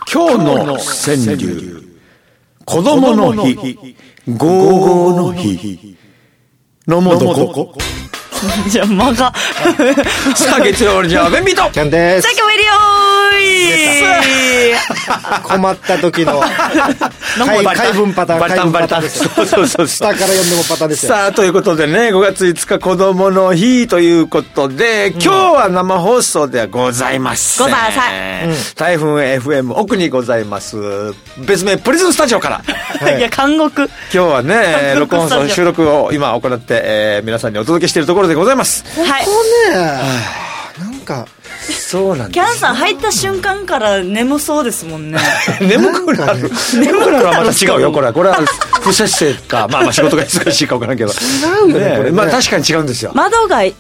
今日の川柳、子供の日、ゴーゴーの日、のもどこ。 じゃあ間がさあ月曜日じゃあベンビートちゃんです。 さっきもいるよーい困った時の回文パターン、 バタンバタンです。そう下から読んでもパターンですよ。 さあということでね、5月5日子供の日ということで、今日は生放送ではございません。 ございま台風 FM 奥にございます別名プリズンスタジオから、 いや監獄。 今日はね録音放送収録を今行って、皆さんにお届けしているところでございます。 はい。 ここね、なんかそうなんです。 キャンさん入った瞬間から眠そうですもんね。 眠くなる。眠くなるはまた違うよ。これは不節制か、まあ仕事が忙しいか分からんけど。 違うよね、これね。 まあ確かに違うんですよ。 窓がはい。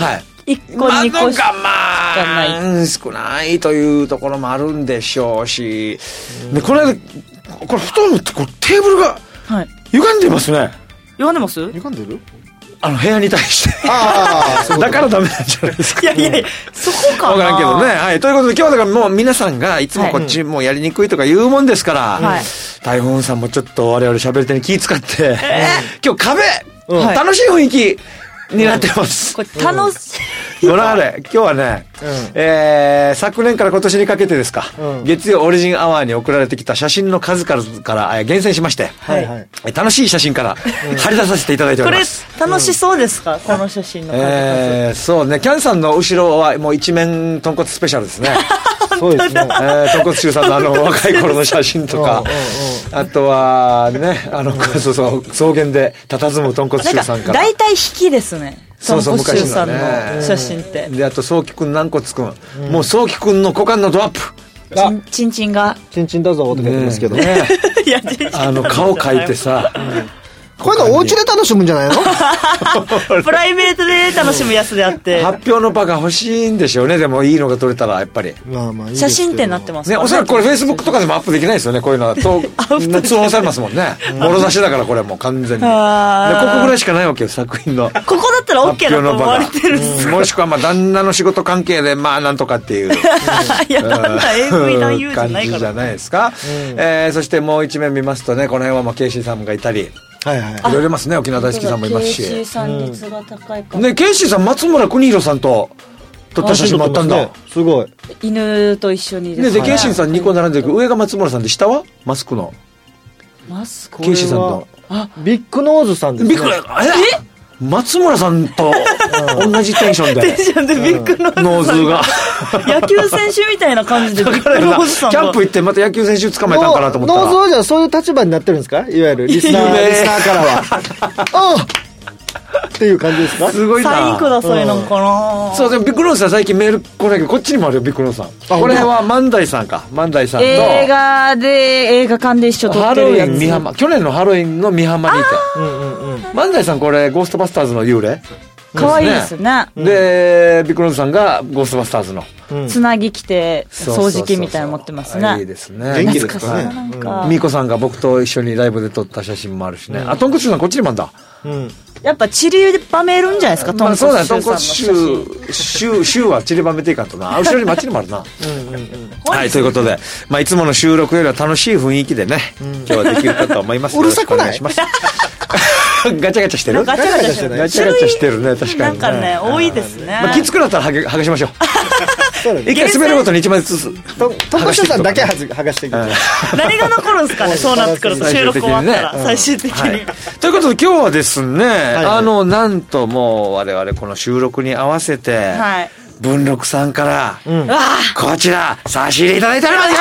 1個2個窓しかがまあ少ないというところもあるんでしょうし、でこれ布団ってこれテーブルがはい。 歪んでますね。 読んでます？ 歪んでる？ 部屋に対してああ、 だからダメなんじゃないですか。 いやいやいや、そこかな。 分からんけどね。はい。ということで今日はだからもう皆さんがいつもこっちもうやりにくいとか言うもんですから、 はい。 台本さんもちょっと我々喋り手に気遣って、今日壁、 はい楽しい雰囲気になってます。 これ楽しい。 ご覧あれ、今日はね、昨年から今年にかけてですか、月曜オリジンアワーに送られてきた写真の数々から厳選しまして、 はいはい。 楽しい写真から張り出させていただいておこれります。 楽しそうですか？この写真の数々。 そうね、キャンさんの後ろはもう一面豚骨スペシャルですね。 そうですね。 豚骨中さんの若い頃の写真とか、あとはね、そう草原で佇む豚骨中さんから。 大体引きですね。 そうそう、昔のさんのね写真って。 で、あと、そうきくん、軟骨くん。もう、そうきくんの股間のドアップ。 チンチンが。 チンチンだぞって書いてますけど。 ねいや、 顔描いてさ。 こういうのお家で楽しむんじゃないの？ プライベートで楽しむやつであって。 発表の場が欲しいんでしょうね。でも、いいのが撮れたら、やっぱり。 まあまあいいですけど。 写真展になってますね、 か？ おそらくこれ、Facebook とかでもアップできないですよね。こういうのは。通報されますもんね。もろ差しだから、これもう完全に。で、ここぐらいしかないわけよ、作品の。 ここだったら OK だと思われてるんですか？ もしくは、まあ、旦那の仕事関係で、まあ、なんとかっていう。 いや、なんだ、AV 男優じゃないから。 感じじゃないですか。そしてもう一面見ますとね、この辺はまあケイシーさんがいたり、 はいはい。 いろいろいますね。沖縄大好きさんもいますし。 ケイシーさん率が高いかも。 ね、ケイシーさん、松村邦弘さんと撮った写真もあったんだ。 すごい。 犬と一緒にですね、で、ケイシーさん2個並んでるけど、上が松村さんで、下はマスクの。 マスク。 ケイシーさんと。 ビッグノーズさんですね。 ビッグ、松村さんと同じテンションで。 テンションでビッグノーズさん。 ノーズが。 野球選手みたいな感じでビッグノーズさんが。 キャンプ行ってまた野球選手捕まえたんかなと思ったら。 ノーズはじゃあそういう立場になってるんですか？いわゆるリスナーからは。っていう感じですか？ すごいな。 サインくださいなんかな。 そう、でもビッグノーズさん最近メール来ないけど、こっちにもあるよ、ビッグノーズさん。これは万代さんか。万代さんと。 映画館で一緒撮ってるやつ。 去年のハロウィンの美浜にて。万代さんこれ、ゴーストバスターズの幽霊可愛いですね。 で、ビッグノーズさんがゴーストバスターズの。 つなぎ着て、掃除機みたいなの持ってますね。 いいですね。 元気ですかね。 ミーコさんが僕と一緒にライブで撮った写真もあるしね。あ、トンコツシューさんこっちにもあんだ。 やっぱ散りばめるんじゃないですか、トンコツシューさんの写真。 そうだね、トンコツシューは散りばめていかんとな。後ろにもあっちにもあるな。はい、ということで、まあいつもの収録よりは楽しい雰囲気でね、今日はできるかと思います。 うるさくない？ よろしくお願いします。ガチャガチャしてる？ ガチャガチャしてる。 ガチャガチャしてるね、確かに。 なんかね、多いですね。 まあきつくなったら剥がしましょう。一回滑るごとに1枚ずつ。 トンコシューさんだけ剥がしていく。 何が残るんですかね、そうなってくると、収録終わったら、最終的に。 ということで今日はですね、なんともう我々この収録に合わせて、文禄さんから、こちら、差し入れいただいております。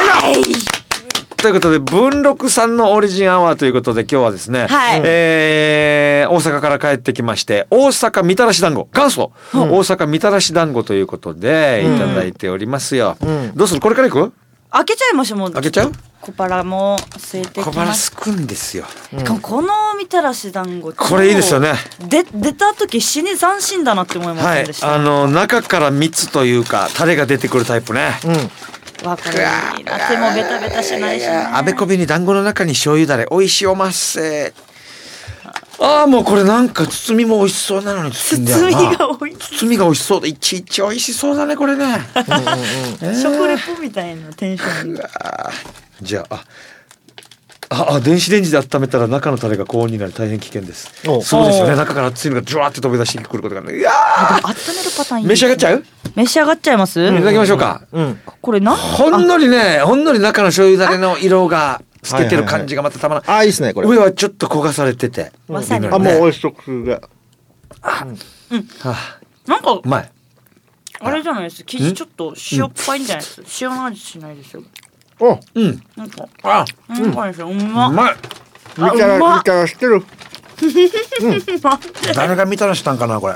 ということで、文禄さんのオリジンアワーということで、今日はですね、大阪から帰ってきまして、大阪みたらし団子、元祖、大阪みたらし団子ということで、いただいておりますよ。どうする？これから行く？ 開けちゃいましょう、もう。 開けちゃう？ 小腹も空いてきました。 小腹すくんですよ。 このみたらし団子、 これいいですよね。 出た時死に斬新だなって思いませんでした？ 中から蜜というか、タレが出てくるタイプね。 わかる。手もベタベタしないしね。 あべこべに団子の中に醤油だれ、美味しいおまっせ。 ああ、もうこれなんか包みも美味しそうなのに包んであるな。包みが美味しそうで、いちいち美味しそうだねこれね。 食レポみたいなテンション。 じゃあ、電子レンジで温めたら中のタレが高温になり大変危険です。そうですよね。中から熱いのがジュワーって飛び出してくることがね。いやー、温めるパターンいいですね。 召し上がっちゃう？ 召し上がっちゃいます？ いただきましょうか。 これほんのり中の醤油だれの色が透けてる感じがまたたまらない。 あ、いいですねこれ。 上はちょっと焦がされてて。 わさび。 もう美味しそうが。 なんかうまい。 あれじゃないです。生地ちょっと塩っぱいんじゃないです。塩の味しないですよ。なんかうまい。 みたらしてる。 誰がみたらしたんかなこれ。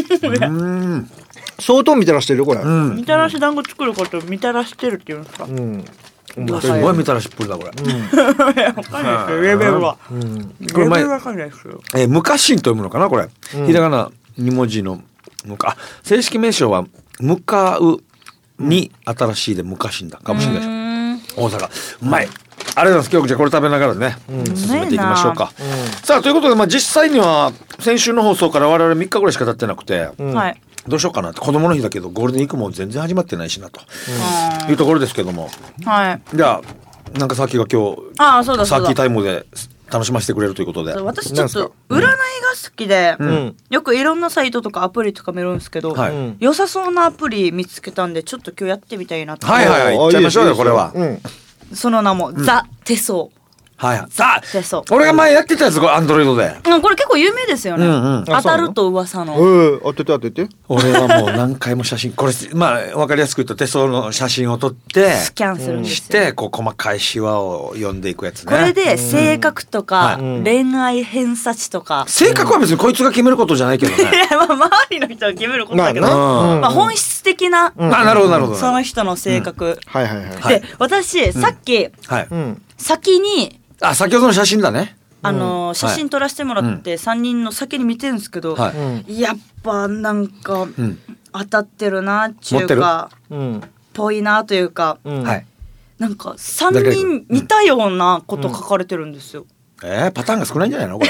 相当みたらしてるこれ。 みたらし団子作ることみたらしてるって言うんですか。 すごいみたらしっぷりだこれ。 わかんないですよ。レベルは。 これ前わかんないですよ。 無花芯と読むのかなこれ。ひらがな2文字の正式名称は向かうに新しいで無花芯だかもしれないでしょ。大阪うまい。ありがとうございます。今日じゃこれ食べながらね進めていきましょうか。さあということで実際には先週の放送から我々3日ぐらいしか経ってなくてどうしようかなって子供の日だけどゴールデンウィークも全然始まってないしなというところですけども、じゃあなんかさっきが今日さっきタイムで楽しませてくれるということで、 私ちょっと占いが好きで、よくいろんなサイトとかアプリとか見るんですけど、良さそうなアプリ見つけたんでちょっと今日やってみたいなと。 いっちゃいましょうよこれは。 その名もザ・手相。 ザ・手相。俺が前やってたやつこれアンドロイドで。 これ結構有名ですよね。当たると噂の。 当てて。 俺はもう何回も写真これ分かりやすく言うと手相の写真を撮ってスキャンするんですよ。 して細かいシワを読んでいくやつね。 これで性格とか恋愛偏差値とか。 性格は別にこいつが決めることじゃないけどね。 周りの人が決めることだけど、本質的ななるほどその人の性格で、私さっき先に先ほどの写真だね。 写真撮らせてもらって3人の先に見てるんですけど、やっぱなんか当たってるなっていうかぽいなというか、なんか3人似たようなこと書かれてるんですよ。 パターンが少ないんじゃないのこれ。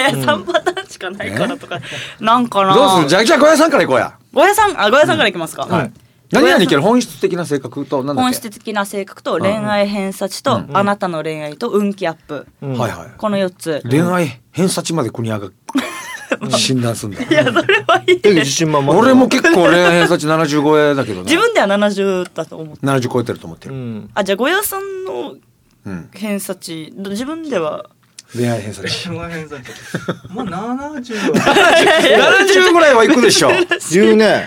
3パターンしかないからとかなんかな。 どうする？じゃあ小屋さんから行こうや。 小屋さんから行きますか。 何々いける？本質的な性格と何だっけ？ 本質的な性格と恋愛偏差値とあなたの恋愛と運気アップ。この4つ。 恋愛偏差値まで国上が診断するんだ。 いやそれはいいです。 俺も結構恋愛偏差値70超えだけどね。 自分では70だと思って。 70超えてると思ってる。 じゃあ小屋さんの偏差値自分では恋愛偏差値。 まあ70 ぐらいはいくでしょ。 言うね。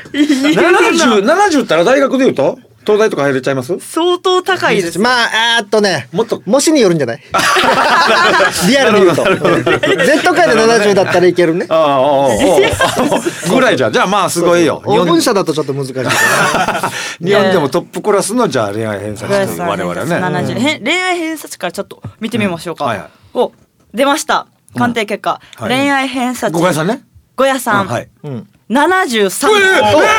70ったら大学で言うと東大とか入れちゃいます？ 相当高いです。 もっと模試によるんじゃない？リアルに言うと Z 界で70だったらいけるね。 ぐらいじゃあまあすごいよ。 オープン社だとちょっと難しい。 日本でもトップクラスのじゃあ恋愛偏差値と我々はね。 恋愛偏差値からちょっと見てみましょうか。出ました。鑑定結果。恋愛偏差値。 小屋さんね。 小屋さん。73。すごい。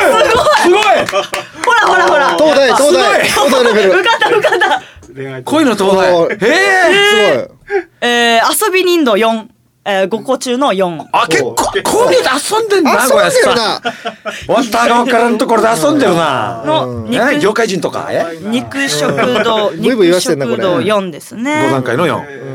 ほら。 東大レベル。 受かった。 恋の東大。 すごい。 遊び人度4。5個中の4。 結構こういうの遊んでんな小屋さん。わったが分からんところで遊んでるな。業界人とか肉食堂4ですね。 5段階の4。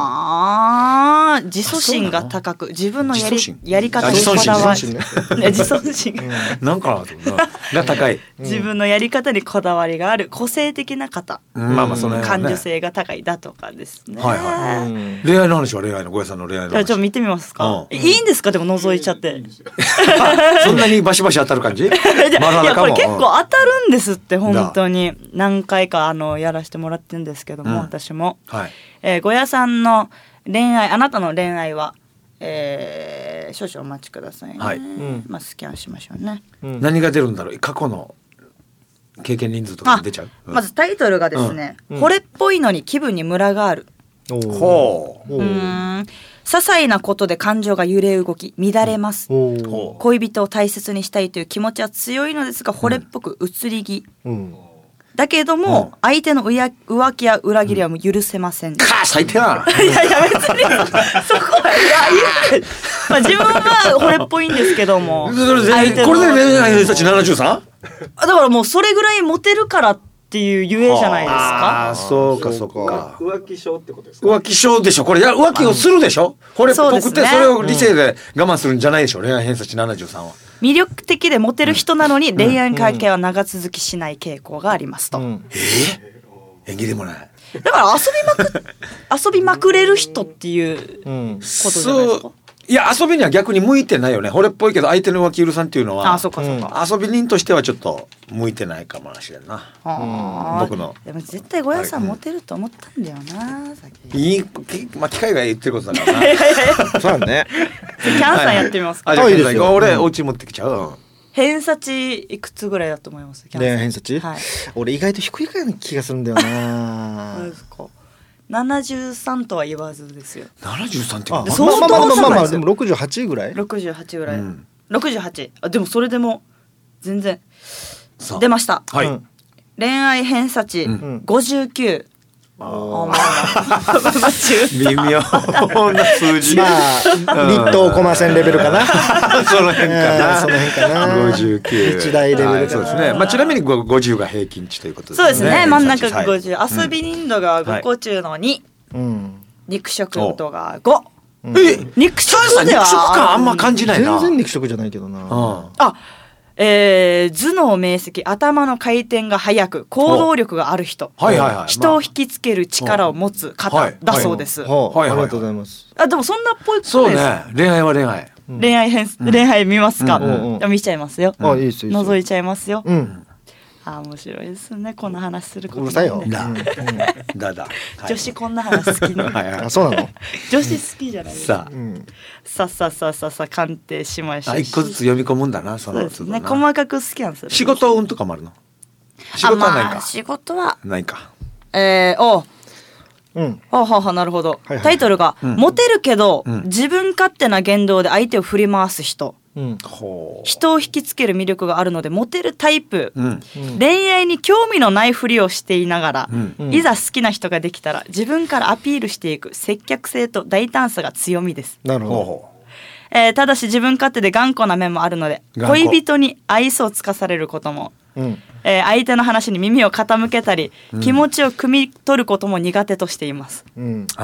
自尊心が高く自分のやり方にこだわり自尊心なんかが高い。 自分のやり方にこだわりがある個性的な方。感受性が高いだとかですね。 恋愛の話は恋愛の小屋さんの恋愛の話。 ちょっと見てみますか。いいんですか？でも覗いちゃって。 そんなにバシバシ当たる感じ？いやこれ結構当たるんですって本当に何回かやらせてもらってるんですけども私も。小屋さんの恋愛あなたの恋愛は少々お待ちくださいね。スキャンしましょうね。 何が出るんだろう。過去の経験人数とか出ちゃう。 まずタイトルがですね惚れっぽいのに気分にムラがある。些細なことで感情が揺れ動き乱れます。恋人を大切にしたいという気持ちは強いのですが惚れっぽく移り気。 だけども、相手の浮気や裏切りはもう許せません。 最低だな。 いや別にそこはまあ自分は惚れっぽいんですけども。これで恋愛偏差値 73？ だからもうそれぐらいモテるからっていうゆえじゃないですか。 ああ、そうかそうか。 浮気症ってことですか？ 浮気症でしょ。これ浮気をするでしょ。惚れっぽくてそれを理性で我慢するんじゃないでしょ。恋愛偏差値73は。 魅力的でモテる人なのに恋愛関係は長続きしない傾向がありますと。 縁起でもない。 だから遊びまくれる人っていうことじゃないですか。 いや、遊びには逆に向いてないよね。惚れっぽいけど相手の浮気許さんっていうのは、 そうか。 遊び人としてはちょっと向いてないかもしれんな。僕の。 でも絶対ゴヤさんモテると思ったんだよな。 機械が言ってることだからな。 そうね。 キャンさんやってみますか。 いいですよ。俺お家持ってきちゃう。 偏差値いくつぐらいだと思います？ 恋愛偏差値？俺意外と低いかな気がするんだよな。 そうですか。73とは言わずですよ。 73ってまあでも68ぐらい ？68ぐらい。68。でもそれでも全然出ました。恋愛偏差値59。 微妙な数字。まあ立東コマ線レベルかな。 その辺かな。 59。一大レベル。 そうですね。まあちなみに50が平均値ということですね。 そうですね。真ん中が50。遊び人度が5個中の2。肉食度が5。肉食では肉食感あんま感じないな。 全然肉食じゃないけどな。 頭脳明晰、頭の回転が速く行動力がある人、人を引きつける力を持つ方だそうです。 ありがとうございます。 でもそんなっぽいことです。 そうね。恋愛は恋愛。 恋愛見ますか？見ちゃいますよ。覗いちゃいますよ。面白いですね。こんな話すること。 うるさいよ。 だ。 女子こんな話好きね。 そうなの？ 女子好きじゃないですか。さあ鑑定しましょう。 一個ずつ読み込むんだな。 そうですね。細かく好きなんですよ。 仕事運とかもあるの？仕事はないか。 仕事はないか。 なるほど。タイトルがモテるけど自分勝手な言動で相手を振り回す人。人を引きつける魅力があるのでモテるタイプ、恋愛に興味のないふりをしていながら、いざ好きな人ができたら自分からアピールしていく積極性と大胆さが強みです。 なるほど。ただし自分勝手で頑固な面もあるので恋人に愛想をつかされることも、相手の話に耳を傾けたり、気持ちを汲み取ることも苦手としています。なるほ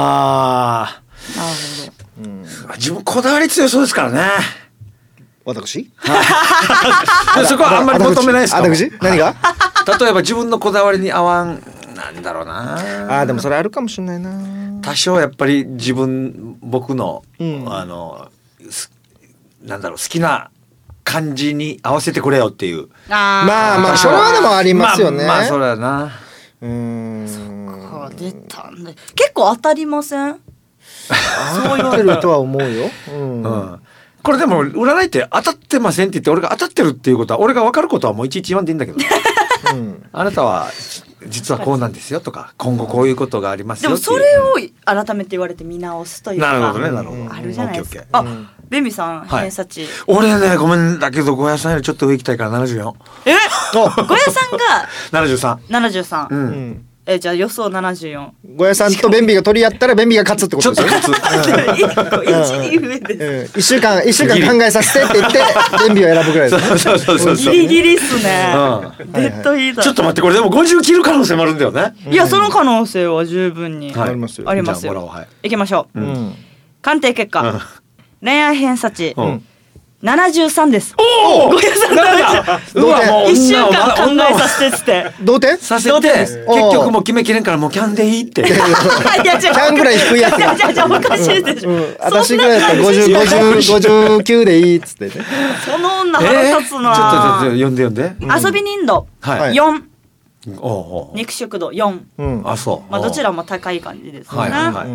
ど。自分こだわり強そうですからね。 私？ そこはあんまり求めないですか？ 私？何が？ 例えば自分のこだわりに合わん、なんだろうな。 でもそれあるかもしれないな。 多少やっぱり僕のなんだろう、好きな感じに合わせてくれよっていう。 まあそれはでもありますよね。 まあそれはな。 そっか、出たんで。結構当たりません？ そう言われるとは思うよ。 これでも占いって当たってませんって言って俺が当たってるっていうことは俺が分かることはもういちいち言わんでいいんだけど、あなたは実はこうなんですよとか今後こういうことがありますよっていう。 でもそれを改めて言われて見直すというか。 なるほどね、なるほど。 あるじゃないですか。ベンビさん偏差値。 俺ねごめんだけどゴヤさんよりちょっと上行きたいから74。 ゴヤさんが 73。 じゃあ予想74。 ゴヤさんとベンビが取り合ったらベンビが勝つってことですよ。 ちょっと勝つ。1上です。 1週間考えさせてって言ってベンビを選ぶぐらいです。 そう。 ギリギリっすね。デッドヒート。 ちょっと待ってこれでも50切る可能性もあるんだよね。 いやその可能性は十分にありますよ。 いきましょう。鑑定結果。恋愛偏差値73です。 おお。 ゴヤさん1週間考えさせてっつって。 同点させて結局もう決めきれんからもうキャンでいいって。 キャンぐらい低いやつ。 じゃおかしいでしょ。 私ぐらいだったら59でいいっつってね。 その女腹立つな。 ちょっと読んで。 遊び人度4。肉食度4。 あそう。 どちらも高い感じですね。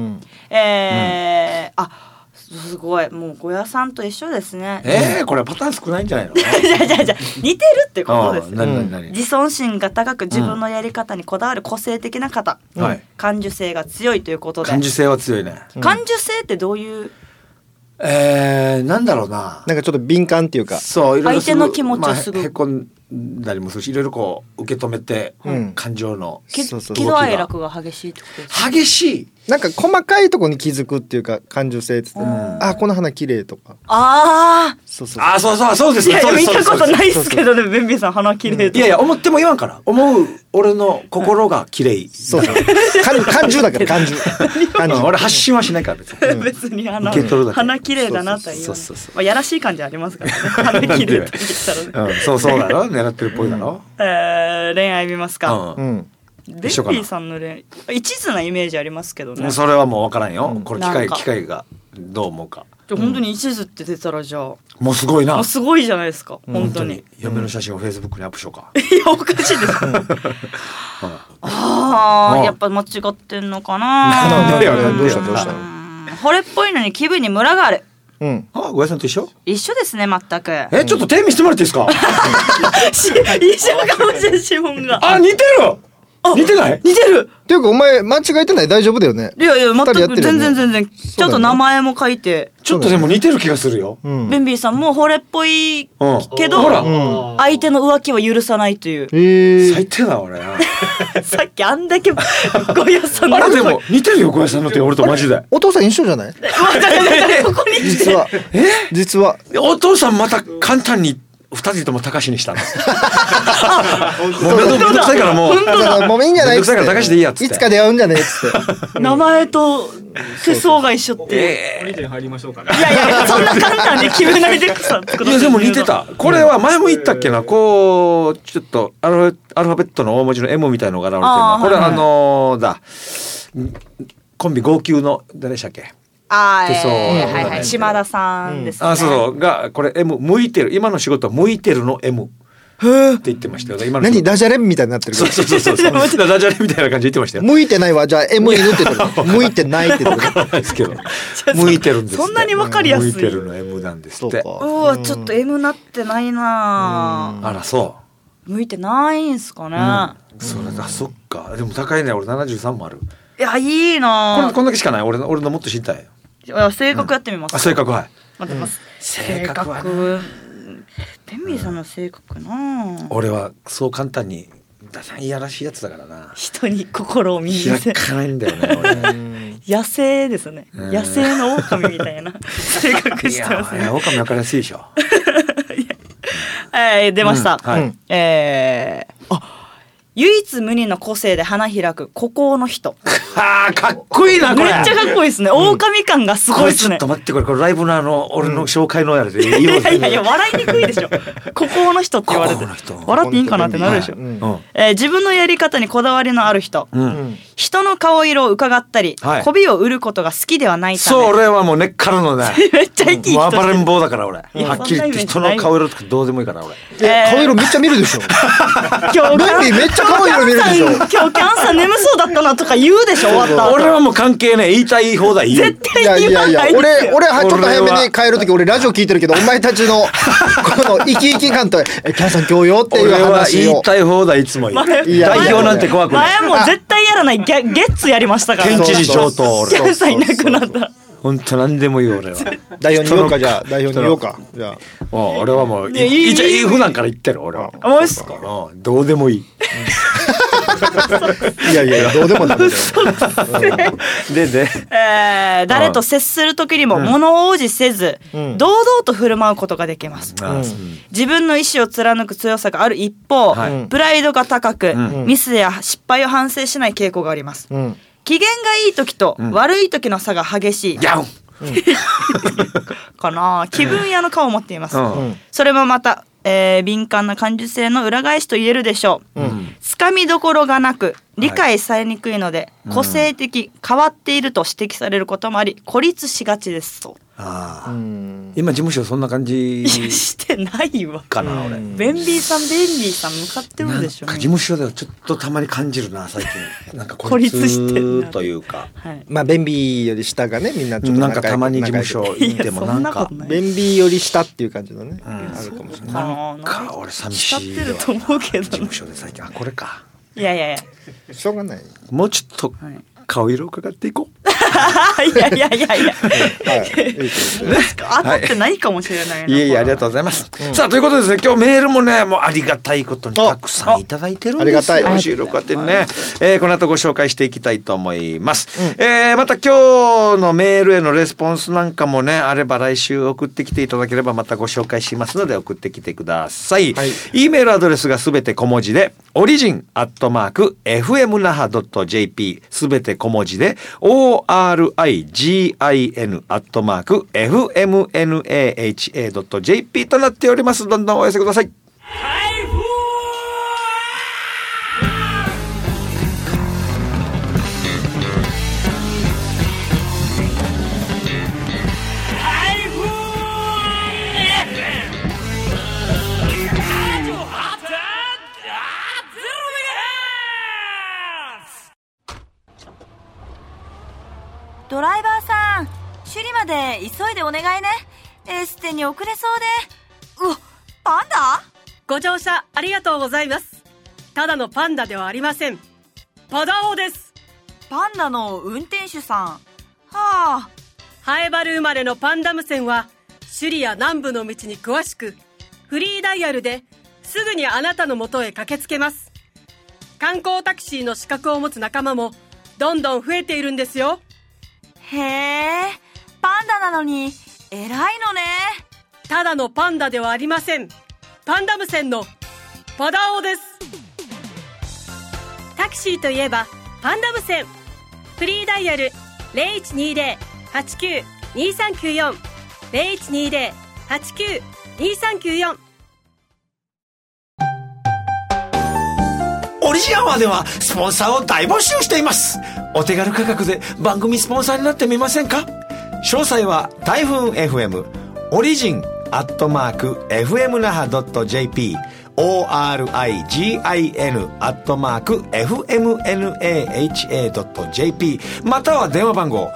すごいもうゴヤさんと一緒ですね。 これパターン少ないんじゃないの？ じゃ似てるってことです。自尊心が高く自分のやり方にこだわる個性的な方、感受性が強いということで。 感受性は強いね。 感受性ってどういう？ なんだろうな。 なんかちょっと敏感っていうか。 そう。 相手の気持ちをすぐへこんだりもするし、いろいろこう受け止めて、感情の喜怒哀楽が激しいってことですか？ 激しい。 なんか細かいところに気づくっていうか、感受性って言って、あ、この花綺麗とか。 そうですね。 いや見たことないですけどね、ベンビーさん花綺麗とか。 いやいや、思っても言わんから。思う俺の心が綺麗。 そうそう。感受だから、感受。 俺発信はしないから別に。 別に花綺麗だなとは言わない。まあやらしい感じありますからね。花綺麗って言ったらね。 そうだろ。狙ってるっぽいだろ。 恋愛見ますか。ベンビーさんの恋愛、一途なイメージありますけどね。 それはもう分からんよ。これ機械がどう思うか。 本当に一途って出たらじゃあもうすごいな。 もうすごいじゃないですか。本当に。 嫁の写真をフェイスブックにアップしようか。 いやおかしいです。やっぱ間違ってんのかな。 どうした。 惚れっぽいのに気分にムラがある。 ごやさんと一緒ですね、全く。 ちょっと手見せてもらっていいですか？ 一緒かもしれん、指紋が。 似てる。似てない？ 似てる。 っていうかお前間違えてない？大丈夫だよね。 いや全く全然ちょっと名前も書いて。 ちょっとでも似てる気がするよ。 ベンビーさんも惚れっぽいけど相手の浮気は許さないという。 最低だ俺。 さっきあんだけゴヤさんの。 あれでも似てるよゴヤさんの手、俺とマジで。 お父さん一緒じゃない？ ここに実はお父さんまた簡単に二人とも高しにしたの。もうめんどくさいからもういいんじゃない？ めんどくさいから高しでいいやっつって。 いつか出会うんじゃねえっつって。 名前と手相が一緒って。 お兄ちゃん入りましょうか。 いやそんな簡単に決めないでくさ。 いやでも似てた。これは前も言ったっけな。こうちょっとアルファベットの大文字の M みたいのが現れてるの。これコンビ号泣の誰でしたっけ？ 島田さんですね。 そうがこれ M 向いてる、今の仕事は向いてるの M って言ってましたよ。今の何ダジャレみたいになってる。 そうダジャレみたいな感じで言ってましたよ。 向いてないわ。じゃあ M 犬って言ってる。向いてないって言ってる。 ないですけど向いてるんです。 そんなに分かりやすい。 向いてるの M なんですって。 ちょっと M なってないな。 あらそう向いてないんすかね。 それだ。そっか。でも高いね。俺73もある。 いやいいな。 こんだけしかない。俺のもっと知りたい。 性格やってみます。 性格はい。 待ってます。性格。ベンビーさんの性格な。 俺はそう簡単にいやらしいやつだからな。 人に心を見せ開かないんだよね。 野生ですね。野生の狼みたいな性格してますね。 狼分かりやすいでしょ。 出ました。唯一無二の個性で花開く孤高の人。 かっこいいなこれ。 めっちゃかっこいいですね。狼感がすごいですね。 ちょっと待って、これライブの俺の紹介のやるで。 いや笑いにくいでしょ。孤高の人って言われて笑っていいんかなってなるでしょ。自分のやり方にこだわりのある人。人の顔色を伺ったり媚びを売ることが好きではないため。 それはもう根っからのね。 めっちゃいい人。 暴れん坊だから俺。はっきり言って人の顔色とかどうでもいいから俺。 顔色めっちゃ見るでしょ。 今日めっちゃ顔色見るでしょ。 今日キャンサー眠そうだったなとか言うでしょ。終わった後。 俺はもう関係ねえ。言いたい放題言う。 絶対言わない。 俺ちょっと早めに帰る時俺ラジオ聞いてるけど、お前たちのこの生き生き感とキャンさん今日よっていう話を。 俺は言いたい放題いつも言う。代表なんて怖くない。 前も絶対やらないゲッツやりましたから。 県知事上等。 キャンさんいなくなった。 本当何でも言う俺は。 代表に言おうか。じゃあ代表に言おうか。じゃあ俺はもう普段から言ってる俺は。 マジっすか。 どうでもいい。 いやどうでもダメだよ。 で誰と接する時にも物おじせず堂々と振る舞うことができます。自分の意思を貫く強さがある一方、プライドが高くミスや失敗を反省しない傾向があります。機嫌がいい時と悪い時の差が激しい。かな。気分屋の顔を持っています。それもまた敏感な感受性の裏返しと言えるでしょう。つかみどころがなく理解されにくいので、個性的、変わっていると指摘されることもあり孤立しがちですと。 今事務所そんな感じしてないわかな俺。 ベンビーさん向かってるんでしょうね。 事務所ではちょっとたまに感じるな最近。なんか孤立してるというか、 まあベンビーより下がねみんなちょっとなんかたまに事務所行ってもなんかベンビーより下っていう感じのねあるかもしれない。 なんか俺寂しいよ。 慕ってると思うけど。 事務所で最近これか。 いやしょうがない。 もうちょっと顔色を伺っていこう。 当たってないかもしれないな。 いえいえ、ありがとうございます。さあ、ということでですね、今日メールもね、もうありがたいことにたくさんいただいてるんですよ。 ありがたい。 収録あってね、この後ご紹介していきたいと思います。また今日のメールへのレスポンスなんかもね、あれば来週送ってきていただければまたご紹介しますので送ってきてください。E メールアドレスがすべて小文字で、origin@fmnaha.jp すべて小文字で origin@fmnaha.jp となっております。どんどんお寄せください。 ドライバーさん、首里まで急いでお願いね。エステに遅れそうで。うわ、パンダ？ ご乗車ありがとうございます。ただのパンダではありません。パダオです。 パンダの運転手さん。はあ。 ハエバル生まれのパンダム線は首里や南部の道に詳しく、フリーダイヤルですぐにあなたの元へ駆けつけます。観光タクシーの資格を持つ仲間もどんどん増えているんですよ。 へえ、パンダなのに偉いのね。 ただのパンダではありません。パンダム線のパダオです。タクシーといえばパンダム線。フリーダイヤル 0120-89-2394 0120-89-2394。 オリジンアワーではスポンサーを大募集しています。お手軽価格で番組スポンサーになってみませんか？詳細は台風 FM オリジン@fmnaha.jp origin@fmnaha.jp または電話番号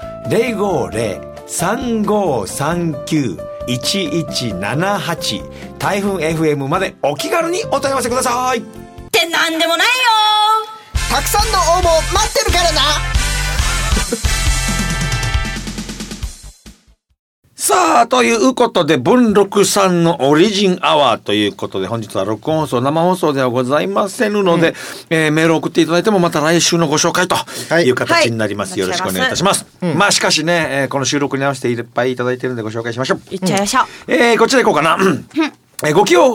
050-3539-1178 台風 FM までお気軽にお問い合わせください。 ってなんでもないよ。 たくさんの応募待ってるからな。 さあ、ということで、文禄さんのオリジンアワーということで、本日は録音放送、生放送ではございませんので、メールを送っていただいてもまた来週のご紹介という形になります。はい、よろしくお願いいたします。まあしかしね、この収録に合わせていっぱいいただいているのでご紹介しましょう。 いっちゃいましょう。 こちら行こうかな。ごきげ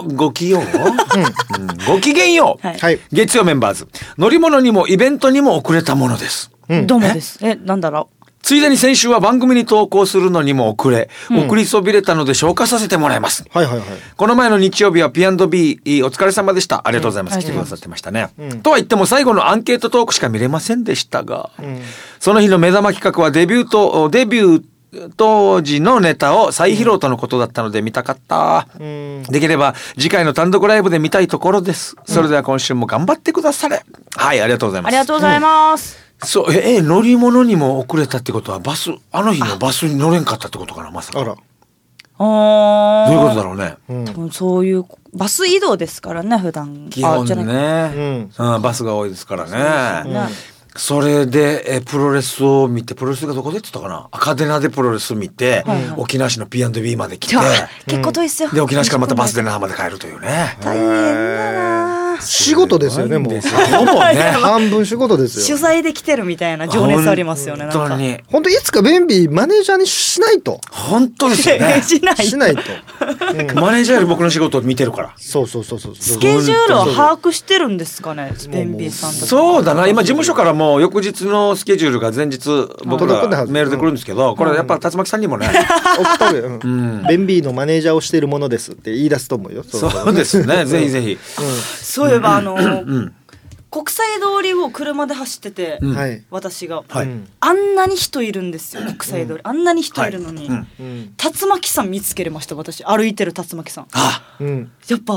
んよう、はい、月曜メンバーズ、乗り物にもイベントにも遅れたものです、 どうもです。なんだろう。 ついでに先週は番組に投稿するのにも遅れ、送りそびれたので消化させてもらいます。はいはいはい。この前の日曜日は P&B お疲れ様でした。ありがとうございます。来てくださってましたね。とは言っても最後のアンケートトークしか見れませんでしたが、その日の目玉企画はデビュー当時のネタを再披露とのことだったので見たかった。できれば次回の単独ライブで見たいところです。それでは今週も頑張ってくだされ。はい、ありがとうございます。 ありがとうございます。 そう、乗り物にも遅れたってことはあの日のバスに乗れんかったってことかな、まさか。どういうことだろうね。 多分そういうバス移動ですからね、普段。 基本ね、バスが多いですからね。それでプロレスを見て、プロレスがどこでって言ったかな、アカデナでプロレス見て、沖縄市の P&B まで来て、 結構遠いっすよ。 で沖縄市からまたバスで那覇まで帰るというね。 大変だな。 仕事ですよね、もう。 ほぼね。 半分仕事ですよ。 取材で来てるみたいな情熱ありますよね。 本当に。 本当いつかベンビーマネージャーにしないと。 本当ですよね。 しないと。 マネージャーより僕の仕事を見てるから。 そう。 スケジュールを把握してるんですかね、ベンビーさんと。 そうだな。今事務所からも翌日のスケジュールが前日僕らメールで来るんですけど、これやっぱ竜巻さんにもね。 ベンビーのマネージャーをしているものですって言い出すと思うよ。 そうですね。ぜひぜひ。 そういえば国際通りを車で走ってて、私が、あんなに人いるんですよ、国際通り。あんなに人いるのに、竜巻さん見つけれました、私。歩いてる竜巻さん。やっぱ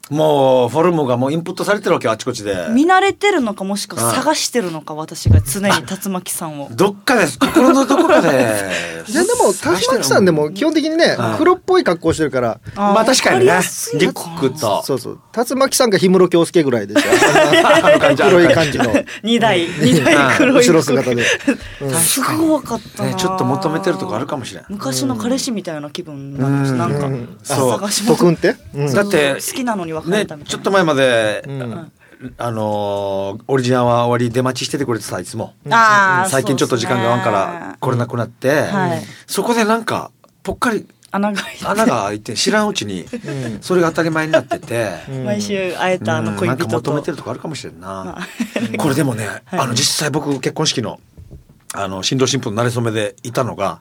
もうフォルムがもうインプットされてるわけよ、あちこちで。 見慣れてるのか、もしくは探してるのか、私が常に竜巻さんを。 どっかです、心のどこかで。 いやでも竜巻さんでも基本的にね、黒っぽい格好してるから。 まあ確かにね、リュックと。 そうそう、竜巻さんか氷室京介ぐらいですよ。黒い感じの 2台黒い後ろ姿で。 すごかったな。 ちょっと求めてるとこあるかもしれない。 昔の彼氏みたいな気分なんか探し特訓って。 だって好きなのに別れたみたいな。 ちょっと前までオリジナルは終わり出待ちしててくれてた、いつも。最近ちょっと時間が合わんから来れなくなって、そこでなんかぽっかり穴が開いて知らんうちにそれが当たり前になってて、 毎週会えた恋人となんか求めてるとこあるかもしれんな。これでもね、実際僕結婚式の新郎新婦の馴れ初めでいたのが、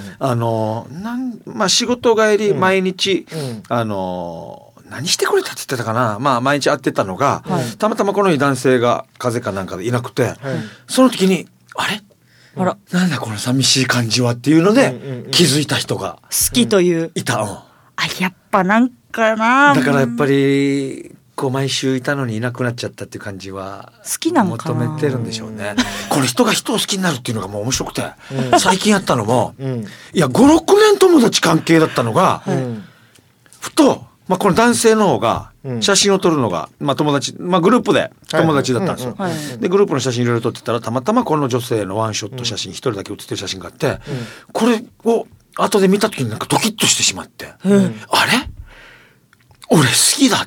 まあ仕事帰り毎日何してくれたって言ってたかな、まあ毎日会ってたのが、たまたまこの日男性が風邪かなんかでいなくて、その時にあれなんだこの寂しい感じはっていうので気づいた人が好きといういた。 やっぱなんかな、 だからやっぱりこう毎週いたのにいなくなっちゃったっていう感じは好きなのかな、 求めてるんでしょうね。これ人が人を好きになるっていうのがもう面白くて、最近やったのも、いや 5,6 年友達関係だったのが、ふとまあ、この男性の方が写真を撮るのが、まあ、友達、まあ、グループで友達だったんですよ。でグループの写真いろいろ撮ってたらたまたまこの女性のワンショット写真一人だけ写ってる写真があって、これを後で見た時になんかドキッとしてしまって、あれ俺好きだって、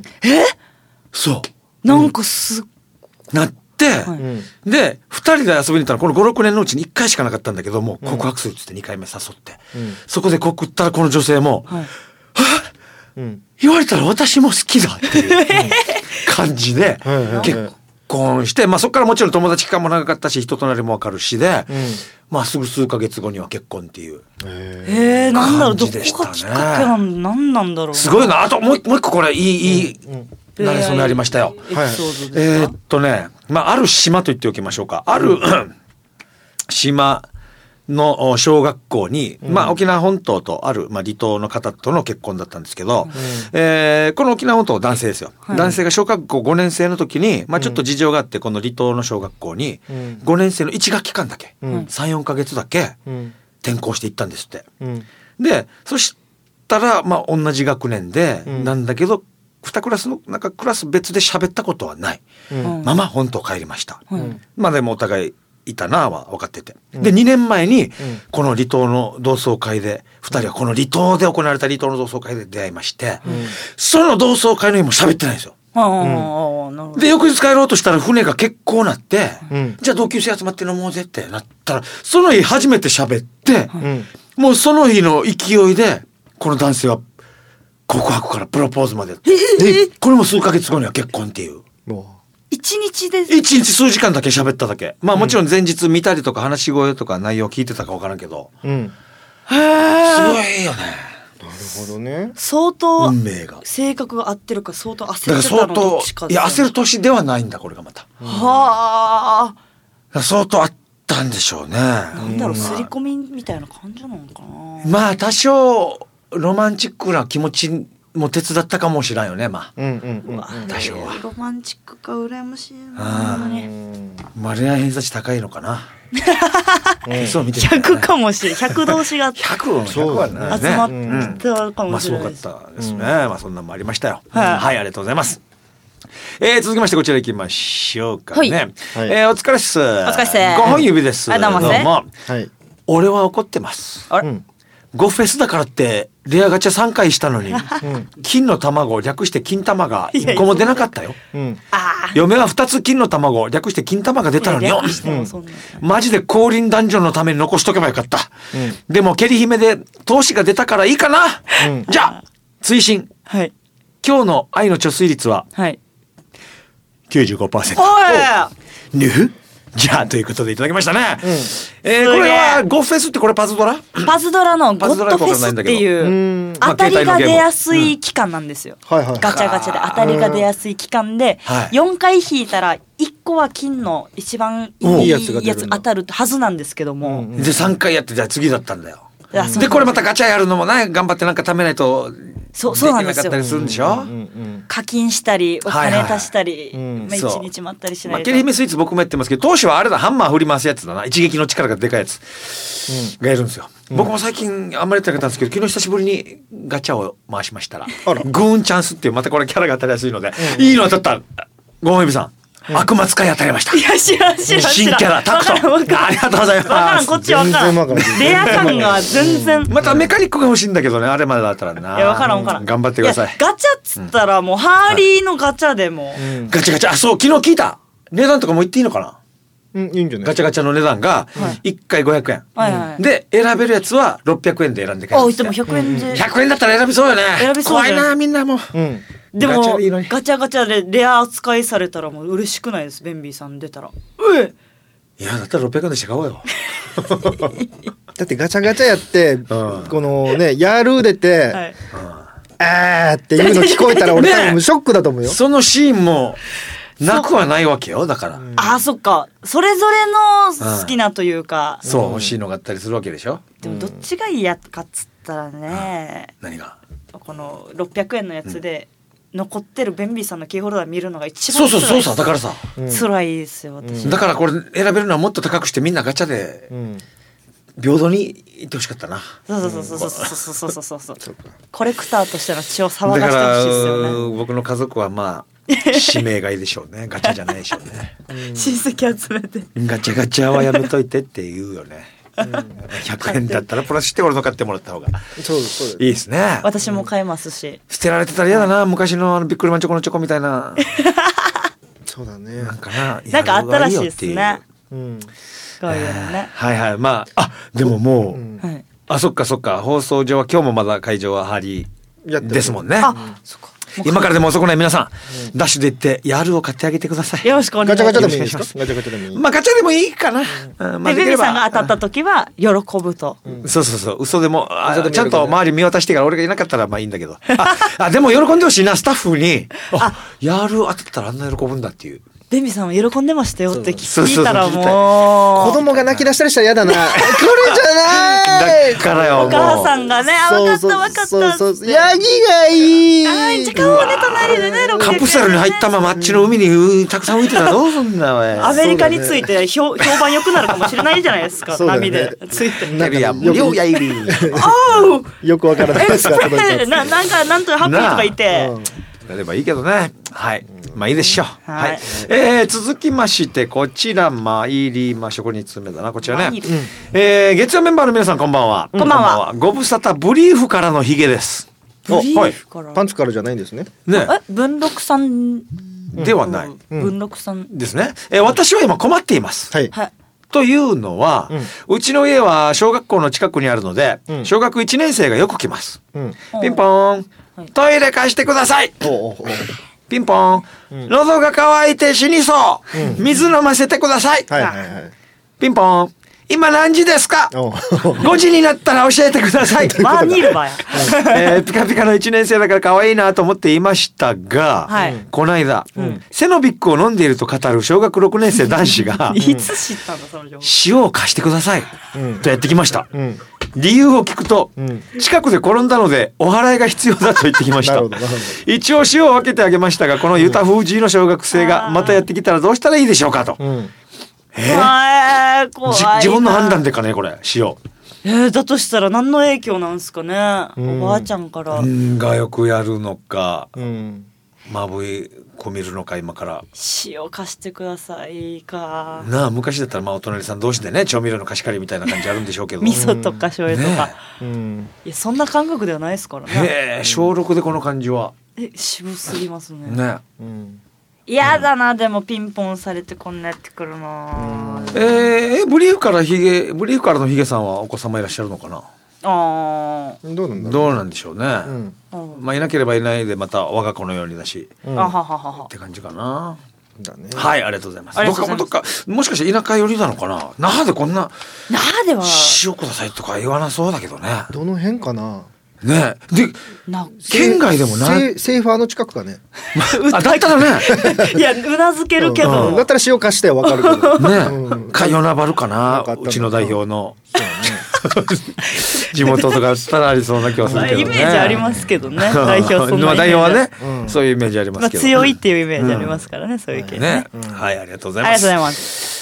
そうなんかなって、で2人で遊びに行ったらこの 5,6 年のうちに1回しかなかったんだけども、告白するっつって2回目誘って、そこで告ったらこの女性も、言われたら私も好きだっていう感じで結婚して、まあそこからもちろん友達期間も長かったし人となりも分かるしで、まあすぐ数ヶ月後には結婚っていうなんだろう、ど感じでしたね。 こがきっかけなんなんだろう。 すごいな。あともう一個これいいなれそめありましたよ。まあある島と言っておきましょうか。ある島の小学校に、まあ沖縄本島とある、まあ、離島の方との結婚だったんですけど、この沖縄本島男性ですよ、男性が小学校5年生の時に、まあ、ちょっと事情があってこの離島の小学校に5年生の1学期間だけ、3、4ヶ月だけ転校していったんですって、でそしたら、まあ、同じ学年で、なんだけど2クラスのなんかクラス別で喋ったことはない、まま本島帰りました、まあでもお互いいたなは分かってて、で2年前にこの離島の同窓会で2人はこの離島で行われた離島の同窓会で出会いまして、その同窓会の日も喋ってないんですよ。で翌日帰ろうとしたら船が結構なって、じゃあ同級生集まって飲もうぜってなったらその日初めて喋って、もうその日の勢いでこの男性は告白からプロポーズまで、これも数ヶ月後には結婚っていう。 一日で 1日数時間だけ喋っただけ。まあもちろん前日見たりとか話し声とか内容聞いてたか分からんけど、すごいよね。 なるほどね。 相当運命が性格が合ってるか相当焦ってたのだから相どっちか当いや焦る年ではないんだこれがまた。 はあ。 相当あったんでしょうね。 なんだろう、刷り込みみたいな感じなのかな。 まあ多少ロマンチックな気持ちも手伝ったかもしれんよね。まあ多少はロマンチックか羨ましいな。 まあ恋愛偏差値高いのかな。そう見て 100かもしれん。100同士が 100はね集まったかもしれない。 まあすごかったですね。まあそんなのもありましたよ。はい、ありがとうございます。続きましてこちら行きましょうかね。お疲れっす。お疲れっす。5 本指です。どうも。俺は怒ってます。5フェスだからってレアガチャ3回したのに、金の卵略して金玉が1個も出なかったよ。嫁は2つ金の卵略して金玉が出たのによ。マジで降臨ダンジョンのために残しとけばよかった。でもケリ姫で投資が出たからいいかな。じゃあ追伸、今日の愛の貯水率は 95%。ぬじゃあということでいただきましたね。これはゴフェスってこれパズドラのゴッドフェスっていう当たりが出やすい期間なんですよ。ガチャガチャで当たりが出やすい期間で4回引いたら1個は金の一番いいやつ当たるはずなんですけども、 で3回やってじゃあ次だったんだよ。でこれまたガチャやるのもね頑張ってなんか貯めないとそうなんですよ。 できなかったりするんでしょ。 課金したりお金足したり、一日待ったりしないと。 ケリ姫スイーツ僕もやってますけど、当初はあれだ、ハンマー振り回すやつだな、一撃の力がでかいやつがいるんですよ。僕も最近あんまりやってなかったんですけど、昨日久しぶりにガチャを回しましたら、グーンチャンスっていうまたこれキャラが当たりやすいので、いいの当たった。ごめんさん。悪魔使い当たりました。 いや、知らん。 新キャラ、タクト。ありがとうございます。 わからん、こっちわからん。レア感が全然。 またメカニックが欲しいんだけどね、あれまでだったらな。 いや、わからん。 頑張ってください。 ガチャっつったらもう、ハーリーのガチャでも。 ガチャガチャ、そう、昨日聞いた。値段とかも言っていいのかな？ いいんじゃない？ ガチャガチャの値段が、1回500円。で、選べるやつは600円で選んでくれる。 でも100円で。 100円だったら選びそうよね。 選びそう。 怖いな、みんなもう。 でもガチャガチャでレア扱いされたらもう嬉しくないです。ベンビーさん出たら。 いやだったら600円でして買おうよ。 だってガチャガチャやって、このねヤールー出て、っていうの聞こえたら俺多分ショックだと思うよ。 そのシーンもなくはないわけよ。だから。 そっか。それぞれの好きなというか。 そう欲しいのがあったりするわけでしょ。 でもどっちが嫌かっつったらね。 何が？ この600円のやつで。残ってるベンビーさんのキーホルダー見るのが一番辛い。そうだからさ、 辛いですよ私。 だからこれ選べるのはもっと高くしてみんなガチャで平等にいってほしかったな。 そうコレクターとしての血を騒がしてほしいですよね。 だから僕の家族はまあ指名買いでしょうね。ガチャじゃないでしょうね。 親戚集めてガチャはやめといてって言うよね。100円だったらプラスして俺の買ってもらった方がいいですね。 私も買えますし。 捨てられてたら嫌だな。昔のビックリマンチョコのチョコみたいな。 そうだね。 なんかあったらしいですね。こういうのね。 はいまあでももうそっか放送上は今日もまだ会場はハリーですもんね。 そっか。 今からでも遅くない皆さん、ダッシュで行ってヤールを買ってあげてください。 よろしくお願いします。 ガチャガチャでもいいですか？ガチャガチャでもいい。 まあガチャでもいいかな。 ベビーさんが当たった時は喜ぶと。 そう嘘でもちゃんと周り見渡してから俺がいなかったらまあいいんだけど。でも喜んでほしいな、スタッフに。ヤール当たったらあんな喜ぶんだっていう。 ベンビさんも喜んでましたよって聞いたらもう子供が泣き出したりしたら嫌だな。これじゃない。 だからよ。 お母さんがね、分かったヤギがいい。 時間をね隣でね。 カプセルに入ったままあっちの海にたくさん浮いてたらどうすんだおい。 アメリカについて評判良くなるかもしれないじゃないですか。波でついてる。 よくわからないですがなんとハッピーとか言ってやればいいけどね。はいまあいいでしょう。はい続きましてこちら参りましょう。これ2通目だなこちらね。月曜メンバーの皆さんこんばんは。 こんばんは。 ご無沙汰ブリーフからのヒゲです。 ブリーフからパンツからじゃないんですね。 文禄さんではない。 文禄さんですね。私は今困っています。 はいというのは、うちの家は小学校の近くにあるので、小学1年生がよく来ます。ピンポーン、トイレ貸してください。ピンポーン、喉が渇いて死にそう。水飲ませてください。ピンポーン、今何時ですか？5時になったら教えてください。 マーニルバや。 ピカピカの1年生だから可愛いなと思っていましたが、この間、セノビックを飲んでいると語る小学6年生男子がいつ知ったんだその情報。 塩を貸してくださいとやってきました。理由を聞くと、近くで転んだのでお祓いが必要だと言ってきました。一応塩を分けてあげましたが、このユタ風 G の小学生がまたやってきたらどうしたらいいでしょうかと。自分の判断でかねこれ塩。 だとしたら何の影響なんですかね。おばあちゃんからがよくやるのか、まぶいこみるのか今から。 塩貸してくださいかなあ。昔だったらお隣さん同士でね調味料の貸し借りみたいな感じあるんでしょうけど味噌とか醤油とか、いやそんな感覚ではないですからね。 小6でこの感じは渋すぎますね。嫌だな。でもピンポンされてこんなやってくるな。 ブリーフからのヒゲさんはお子様いらっしゃるのかな。 どうなんでしょうね。まあいなければいないでまた我が子のようにだしって感じかな。はい、ありがとうございます。どっかもしかして田舎寄りなのかな。那覇でこんな那覇では塩くださいとか言わなそうだけどね。 どの辺かな。 ねで県外でもセーファーの近くかね。 だったらね。 いやうなずけるけど、 だったら塩貸してわかるけどね。か与那原かな、うちの代表の。 地元とかだったらありそうな気がするけどね。 イメージありますけどね。代表そんな代表はね、そういうイメージありますけど、 強いっていうイメージありますからね、そういう系ね。 はい、ありがとうございます。 ありがとうございます。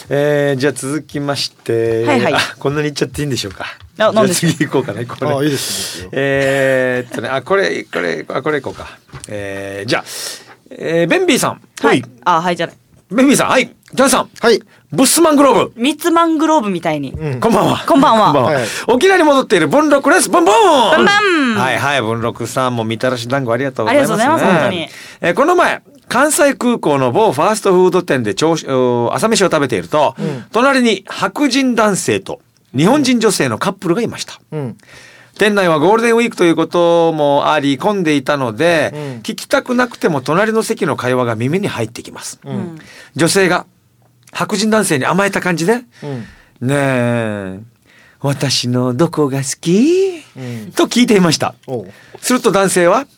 じゃあ続きまして、こんなに言っちゃっていいんでしょうか。 何でしょう。 次行こうかね。これ。 いいですよ。 これ行こうか。じゃあ、ベンビーさん。 はい。はい、じゃあ。 ベンビーさん、はい。ジャンさん。 はい。 ブスマングローブ。 ミツマングローブみたいに。 こんばんは。 こんばんは。 沖縄に戻っている文禄です。ボンボン。 ボンボン。 はいはい、文禄さんもみたらし団子ありがとうございます。 ありがとうございます、本当に。 この前、関西空港の某ファーストフード店で朝飯を食べていると、隣に白人男性と日本人女性のカップルがいました。店内はゴールデンウィークということもあり混んでいたので、聞きたくなくても隣の席の会話が耳に入ってきます。女性が白人男性に甘えた感じで、ねえ、私のどこが好き、と聞いていました。すると男性は、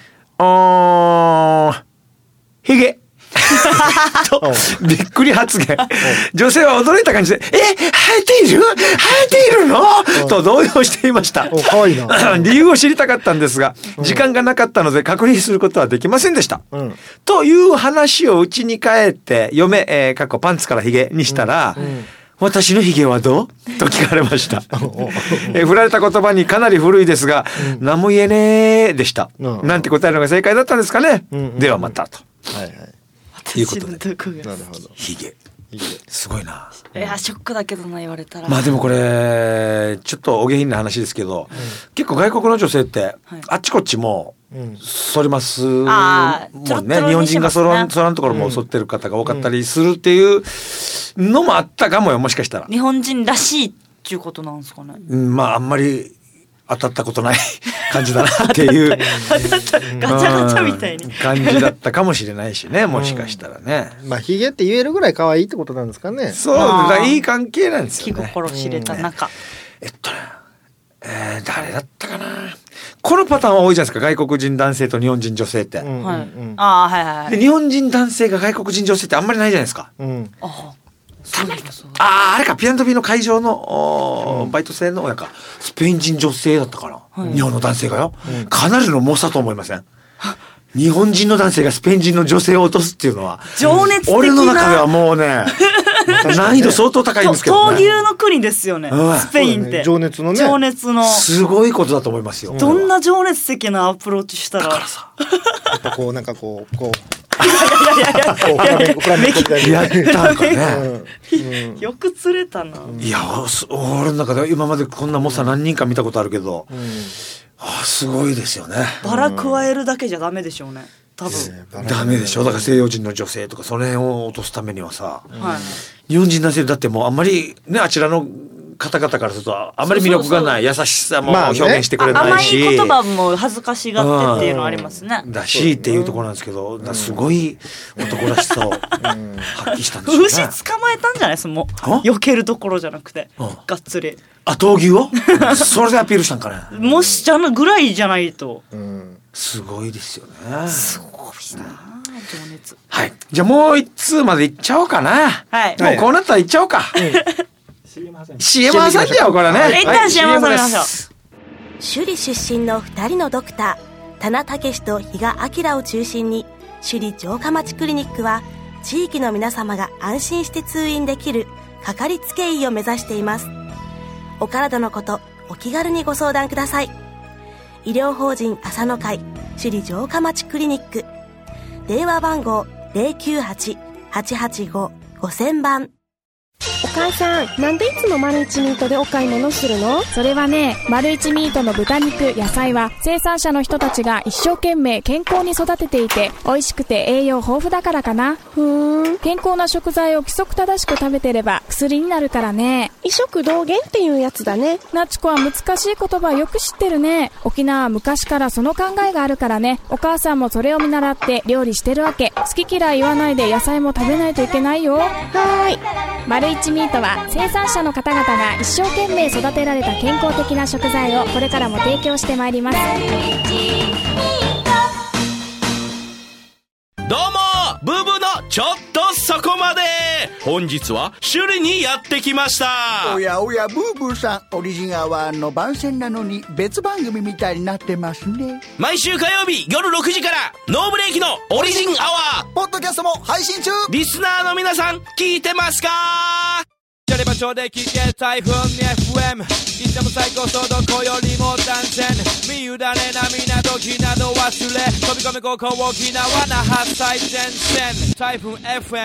ヒゲとびっくり発言。女性は驚いた感じで、生えているのと動揺していました。理由を知りたかったんですが、時間がなかったので確認することはできませんでした。という話を家に帰って嫁、パンツからヒゲにしたら、私のヒゲはどうと聞かれました。振られた言葉にかなり古いですが、何も言えねえでした。なんて答えるのが正解だったんですかね。ではまたと。いうことで。なるほど。ヒゲ。すごいな。 いや、ショックだけどな、言われたら。 まあでもこれ、ちょっとお下品な話ですけど、結構外国の女性って、あっちこっちも、反りますもんね。日本人が反らんところも反ってる方が多かったりするっていうのもあったかもよ、もしかしたら。 日本人らしいっていうことなんですかね。 まああんまり当たったことない感じだなっていうガチャガチャみたいに感じだったかもしれないしね、もしかしたらね。 まあヒゲって言えるぐらい可愛いってことなんですかね。 そうだ、いい関係なんですよね。 気心知れた仲。 誰だったかな。このパターンは多いじゃないですか、外国人男性と日本人女性って。で日本人男性が外国人女性ってあんまりないじゃないですか。あれか、P&B の会場のバイト生のなんかスペイン人女性だったかな、日本の男性がよ、かなりの猛者と思いません？日本人の男性がスペイン人の女性を落とすっていうのは、 情熱的な、 俺の中ではもうね難易度相当高いんですけどね。 闘牛の国ですよね、スペインって。 情熱のね、 情熱のすごいことだと思いますよ。 どんな情熱的なアプローチしたら、 だからさやっぱこうなんかこうやったんかね。 よく釣れたな。 いや、俺の中で今までこんな猛者何人か見たことあるけど、すごいですよね。 バラ加えるだけじゃダメでしょうね、多分。 ダメでしょ。だから西洋人の女性とかその辺を落とすためにはさ、日本人男性だってもうあんまりね、あちらの方々からするとあんまり魅力がない、優しさも表現してくれないし、 甘い言葉も恥ずかしがってっていうのはありますね。 だしっていうところなんですけど、すごい男らしさを発揮したんですよね。 牛捕まえたんじゃないですもう。避けるところじゃなくて、がっつり。 闘牛をそれでアピールしたんかね。 もしじゃなぐらいじゃないと。 すごいですよね。 すごいな、情熱。 はい。じゃあもう一通までいっちゃおうかな。もうこうなったらいっちゃおうか。CM 挟んじゃおう、これね。 一旦 CM 挟みましょう。 首里出身の2人のドクター、田名武と比嘉明を中心に、首里城下町クリニックは、地域の皆様が安心して通院できる、かかりつけ医を目指しています。お体のこと、お気軽にご相談ください。医療法人朝の会、首里城下町クリニック。電話番号 098-885-5000 番。 お母さん、なんでいつも丸一ミートでお買い物するの？それはね、丸一ミートの豚肉、野菜は生産者の人たちが一生懸命健康に育てていて、美味しくて栄養豊富だからかな。健康な食材を規則正しく食べてれば薬になるからね。医食同源っていうやつだね。なちこは難しい言葉よく知ってるね。沖縄は昔からその考えがあるからね。お母さんもそれを見習って料理してるわけ。好き嫌い言わないで野菜も食べないといけないよ。丸一ミートは生産者の方々が一生懸命育てられた健康的な食材をこれからも提供してまいります。 どうもブーブーのちょっとそこまで本日は首里にやってきました。 おやおやブーブーさん、オリジンアワーの番宣なのに別番組みたいになってますね。 毎週火曜日夜6時からノーブレーキのオリジンアワーポッドキャストも配信中。 リスナーの皆さん聞いてますか？やればちょうで聞け台風に FM いつでも最高速度こよりも断線身委ねな時など忘れ飛び込めここ沖縄那覇最前線台風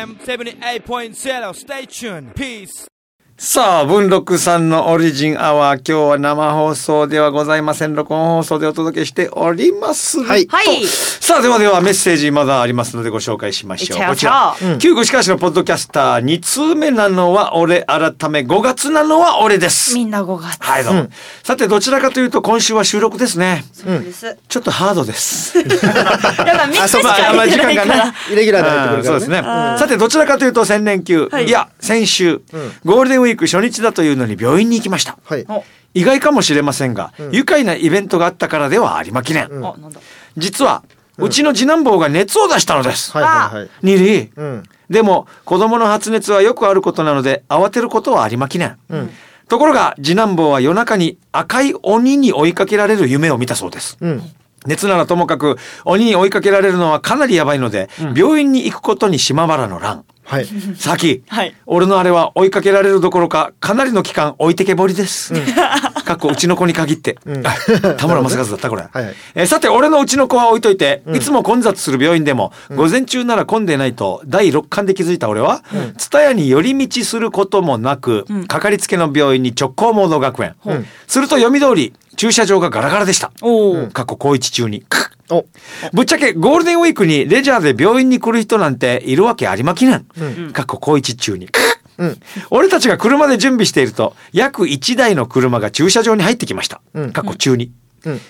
FM78.0 Stay tuned Peace。 さあ、文禄さんのオリジンアワー、今日は生放送ではございません。録音放送でお届けしております。 はい。 さあ、ではメッセージまだありますのでご紹介しましょう。こちら。旧串川市のポッドキャスター、2通目なのは俺、改め5月なのは俺です。 みんな5月。 はい、どうも。さて、どちらかというと今週は収録ですね。 そうです。 ちょっとハードです。 だから3日しか空いてないから。 イレギュラーで入ってくるからね。 そうですね。さて、どちらかというと1000連休。いや、先週、ゴールデンウィーク初日だというのに病院に行きました。 はい。 意外かもしれませんが、愉快なイベントがあったからではありまきねん。実は、うちの次男坊が熱を出したのです。にり、でも、子供の発熱はよくあることなので、慌てることはありまきねん。ところが、次男坊は夜中に赤い鬼に追いかけられる夢を見たそうです。熱ならともかく、鬼に追いかけられるのはかなりやばいので、病院に行くことに島原の乱。 はい。 先、俺のあれは追いかけられるどころか、かなりの期間置いてけぼりです。かっこうちの子に限って。田村正和だったこれ。さて、俺のうちの子は置いといて、いつも混雑する病院でも、午前中なら混んでないと、第6巻で気づいた俺は、蔦屋に寄り道することもなく、かかりつけの病院に直行モード学園。すると読み通り、駐車場がガラガラでした。過去高一中に。ぶっちゃけゴールデンウィークにレジャーで病院に来る人なんているわけありまきねん。過去高一中に。俺たちが車で準備していると、約1台の車が駐車場に入ってきました。過去中に。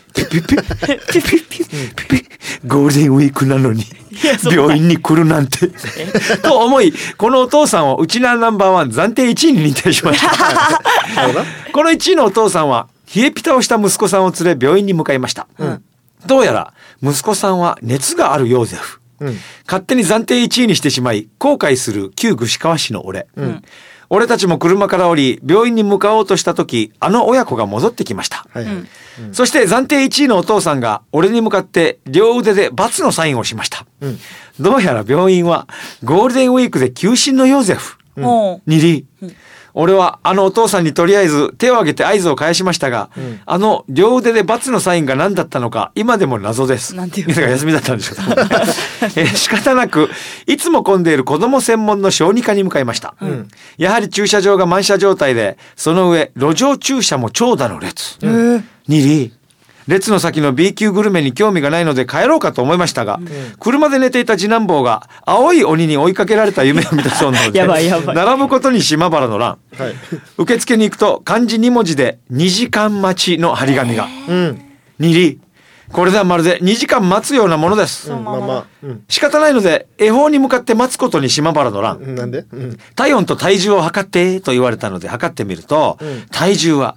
ゴールデンウィークなのに病院に来るなんてと思い、このお父さんをうちなナンバーワン暫定1位に認定しました。この1位のお父さんは冷えピタをした息子さんを連れ病院に向かいました。どうやら息子さんは熱があるヨーゼフ。勝手に暫定1位にしてしまい後悔する旧串川市の俺。俺たちも車から降り病院に向かおうとした時、あの親子が戻ってきました。そして暫定1位のお父さんが俺に向かって両腕で×のサインをしました。どうやら病院はゴールデンウィークで休診のヨーゼフ。にり。俺はあのお父さんにとりあえず手を挙げて合図を返しましたが、あの両腕で×のサインが何だったのか今でも謎です。なんていうか休みだったんでしょう。仕方なくいつも混んでいる子供専門の小児科に向かいました。やはり駐車場が満車状態で、その上路上駐車も長蛇の列。にり列の先の B 級グルメに興味がないので帰ろうかと思いましたが、車で寝ていた次男坊が青い鬼に追いかけられた夢を見たそうなので並ぶことに島原の乱。受付に行くと漢字2文字で2時間待ちの張り紙が。にりこれではまるで2時間待つようなものです。仕方ないので恵方に向かって待つことに島原の乱。 なんで？ 体温と体重を測ってと言われたので測ってみると、体重は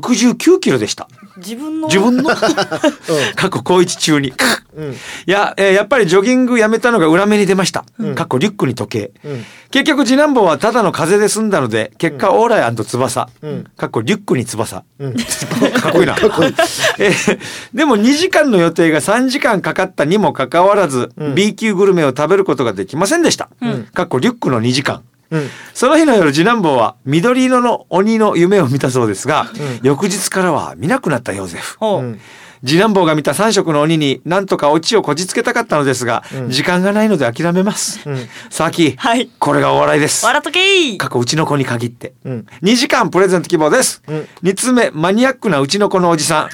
69キロでした。自分の過去高一中に。やっぱりジョギングやめたのが裏目に出ました。過去リュックに時計。結局次男坊はただの風邪で済んだので、結果オーライ&翼。過去リュックに翼。かっこいいな。でも2時間の予定が3時間かかったにもかかわらず、B 級グルメを食べることができませんでした。過去リュックの2時間。その日の夜次男坊は緑色の鬼の夢を見たそうですが、翌日からは見なくなったヨーゼフ。次男坊が見た3色の鬼に何とかオチをこじつけたかったのですが、時間がないので諦めます。さき、これがお笑いです。笑っとけー。過去うちの子に限って、2時間プレゼント希望です。2つ目マニアックなうちの子のおじさん。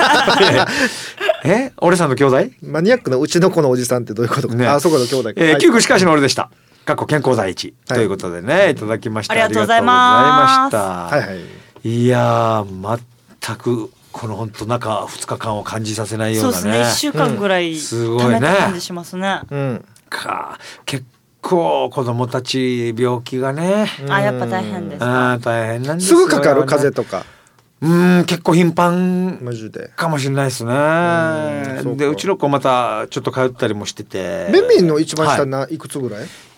俺さんの兄弟？ マニアックなうちの子のおじさんってどういうことか、ね、そこの兄弟か。 旧串川市の俺でした。過去健康第一、ということでね、いただきました。 ありがとうございます。 いやー、全くこの本当中2日間を感じさせないようなね。 そうですね、1週間ぐらいすごいね、 感じしますね。 結構子供たち病気がね。 やっぱ大変ですか。 大変なんですよ、 すぐかかる風邪とか。 結構頻繁マジでかもしれないですね。でうちの子またちょっと通ったりもしてて。 メンミンの一番下いくつぐらい？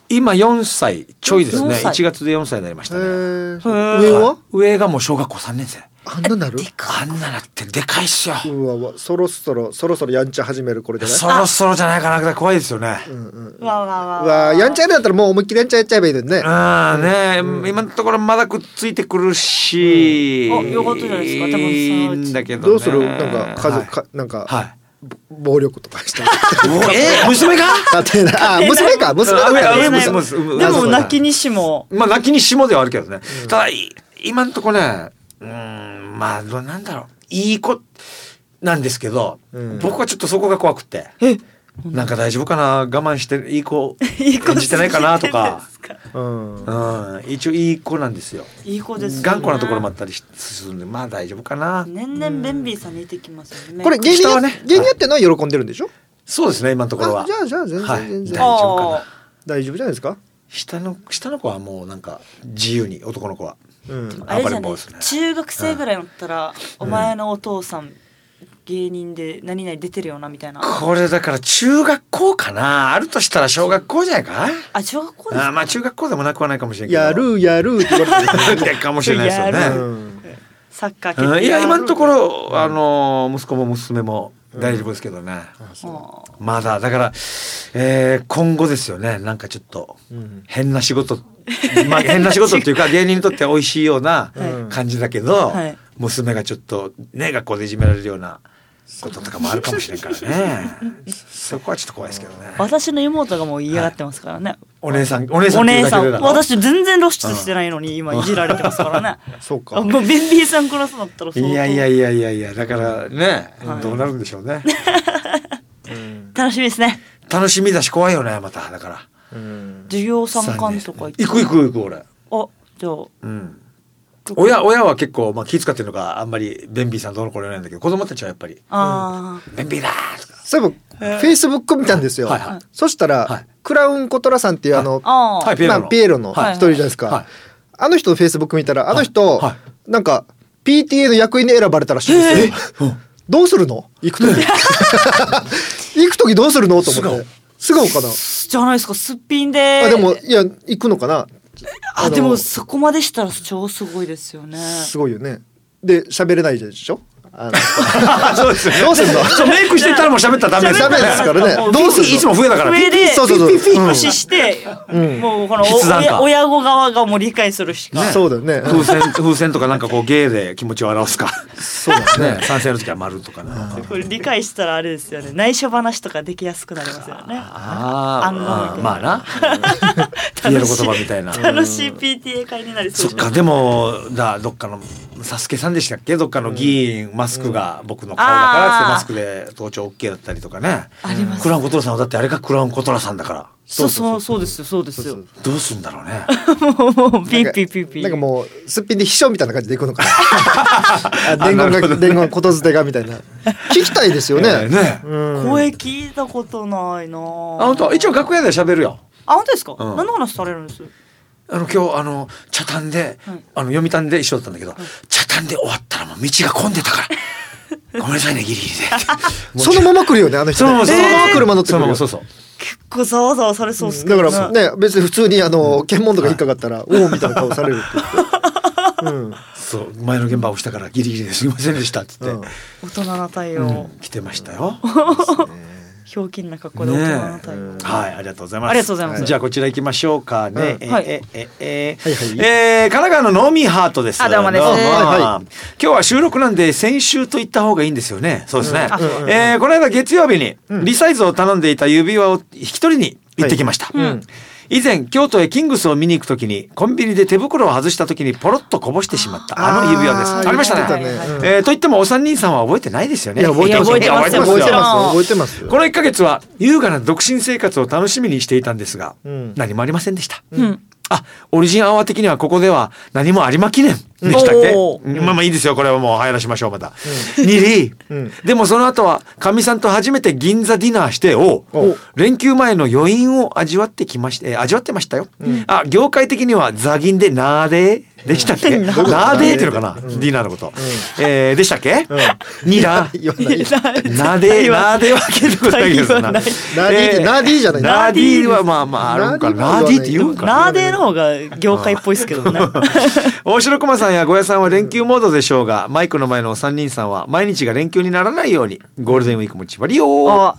今4歳ちょいですね。1月で4歳になりましたね。上がもう小学校3年生。 あんななる？ あんななってでかいっすよ。 うわそろそろやんちゃ始めるこれじゃない？ そろそろじゃないかな。怖いですよね。 わやんちゃやるんだったらもう思いっきりやんちゃやっちゃえばいいのにね。 今のところまだくっついてくるし。 よかったじゃないですか。多分いいんだけどね。 どうする？なんか暴力とかしたら。 娘が？ 娘か。 娘。でも泣きにしも。 まあ泣きにしもではあるけどね。ただ今のところね。まあなんだろう、いい子なんですけど、僕はちょっとそこが怖くて、なんか大丈夫かな、我慢していい子演じてないかなとか、一応いい子なんですよ。 いい子ですね。 頑固なところもあったりするんで、まあ大丈夫かな。 年々ベンビーさん似てきますよね。 これ芸人やってるのは喜んでるんでしょ？ そうですね、今のところは。 じゃあ全然大丈夫かな。 大丈夫じゃないですか？ 下の子はもうなんか自由に、男の子は。 あれじゃない、中学生ぐらいだったら、お前のお父さん芸人で何々出てるよなみたいな。 これだから中学校かな。あるとしたら小学校じゃないか。 小学校ですか。 まあ中学校でもなくはないかもしれないけど。 やるって言われてるかもしれないですよね。 サッカー。 いや今のところ息子も娘も大丈夫ですけどね。まだだから、今後ですよね。なんかちょっと変な仕事、変な仕事っていうか芸人にとっては美味しいような感じだけど、娘がちょっとね学校でいじめられるようなこととかもあるかもしれんからね。そこはちょっと怖いですけどね。 私の妹がもう嫌がってますからね。 お姉さん私全然露出してないのに今いじられてますからね。 そうか。 もうベンビーさんクラスだったらいやだからね、どうなるんでしょうね。 楽しみですね。 楽しみだし怖いよね。まただから授業参観とか行く俺。 じゃあ親は結構気遣ってるのかあんまりベンビーさんどうのこうのないんだけど、子供たちはやっぱりベンビーだーとか。 そういえばフェイスブック見たんですよ。そしたらクラウンコトラさんっていうピエロの一人じゃないですか。あの人のフェイスブック見たらあの人なんか PTA の役員に選ばれたらしいんですよ。どうするの？行く時どうするのと思って。素顔かな？ じゃないですか。すっぴんで。 でもいや行くのかな。 でもそこまでしたら超すごいですよね。 すごいよね。で喋れないでしょ。 そうですよね。 どうするの？ メイクしてたらもう喋ったらダメですからね。どうするの？ いつも笛だから。 笛で無視してもうこの親子側がもう理解するしか。 そうだよね。 風船とかなんかこう芸で気持ちを表すか。 そうだね。 賛成の時は丸とかね。 これ理解したらあれですよね。内緒話とかできやすくなりますよね。 まあな。言える言葉みたいな。 楽しい PTA 会になりそう。 そっか。でもどっかのサスケさんでしたっけ？どっかの議員マスクが僕の顔だからってマスクで登頂 OK だったりとかね。 あります。 クラウンコトラさんはだってあれがクラウンコトラさんだから。 そうですよ。 どうすんだろうね。 もうピーなんかもうすっぴんで秘書みたいな感じでいくのかな。伝言言霊づがみたいな。聞きたいですよね。 声聞いたことないな。 本当。一応楽屋で喋るよ。 本当ですか？何の話されるんです？ 今日茶炭で読谷で一緒だったんだけど、茶炭で終わったらもう道が混んでたから。ごめんなさいねギリギリで。 そのまま来るよねあの人。そのまま車乗ってくる。 そう。 結構ざわざわされそうっすね。だからね別に普通に検問とか引っかかったらおおみたいな顔されるって言って。 そう前の現場をしたからギリギリですいませんでしたって言って。 大人な対応。 来てましたよ。 ひょうきんな格好で大人な対応。 はい、ありがとうございます。じゃあこちら行きましょうかね。神奈川のノーミーハートです。 どうもです。 今日は収録なんで先週と言った方がいいんですよね。そうですね。この間月曜日にリサイズを頼んでいた指輪を引き取りに行ってきました。以前京都へキングスを見に行くときにコンビニで手袋を外したときにポロッとこぼしてしまったあの指輪です。ありましたね。といってもお三人さんは覚えてないですよね。 覚えてます。 この1ヶ月は優雅な独身生活を楽しみにしていたんですが、何もありませんでした。オリジンアワー的にはここでは何も有馬記念でしたっけ？まあいいですよ。これはもう入らしましょうまた。でもその後はかみさんと初めて銀座ディナーして連休前の余韻を味わってましたよ。業界的にはザ銀でナーデでしたっけ？なーでーっていうのかな、ディナーのこと。でしたっけ？ニラなでは聞いたことないけどな。 ナーディじゃない。 ナーディはまああるんかな。ナーディって言うんかな。 ナーデーの方が業界っぽいですけどね。 大城駒さんや小屋さんは連休モードでしょうが、マイクの前のお三人さんは毎日が連休にならないようにゴールデンウィークも縛りよ。はい、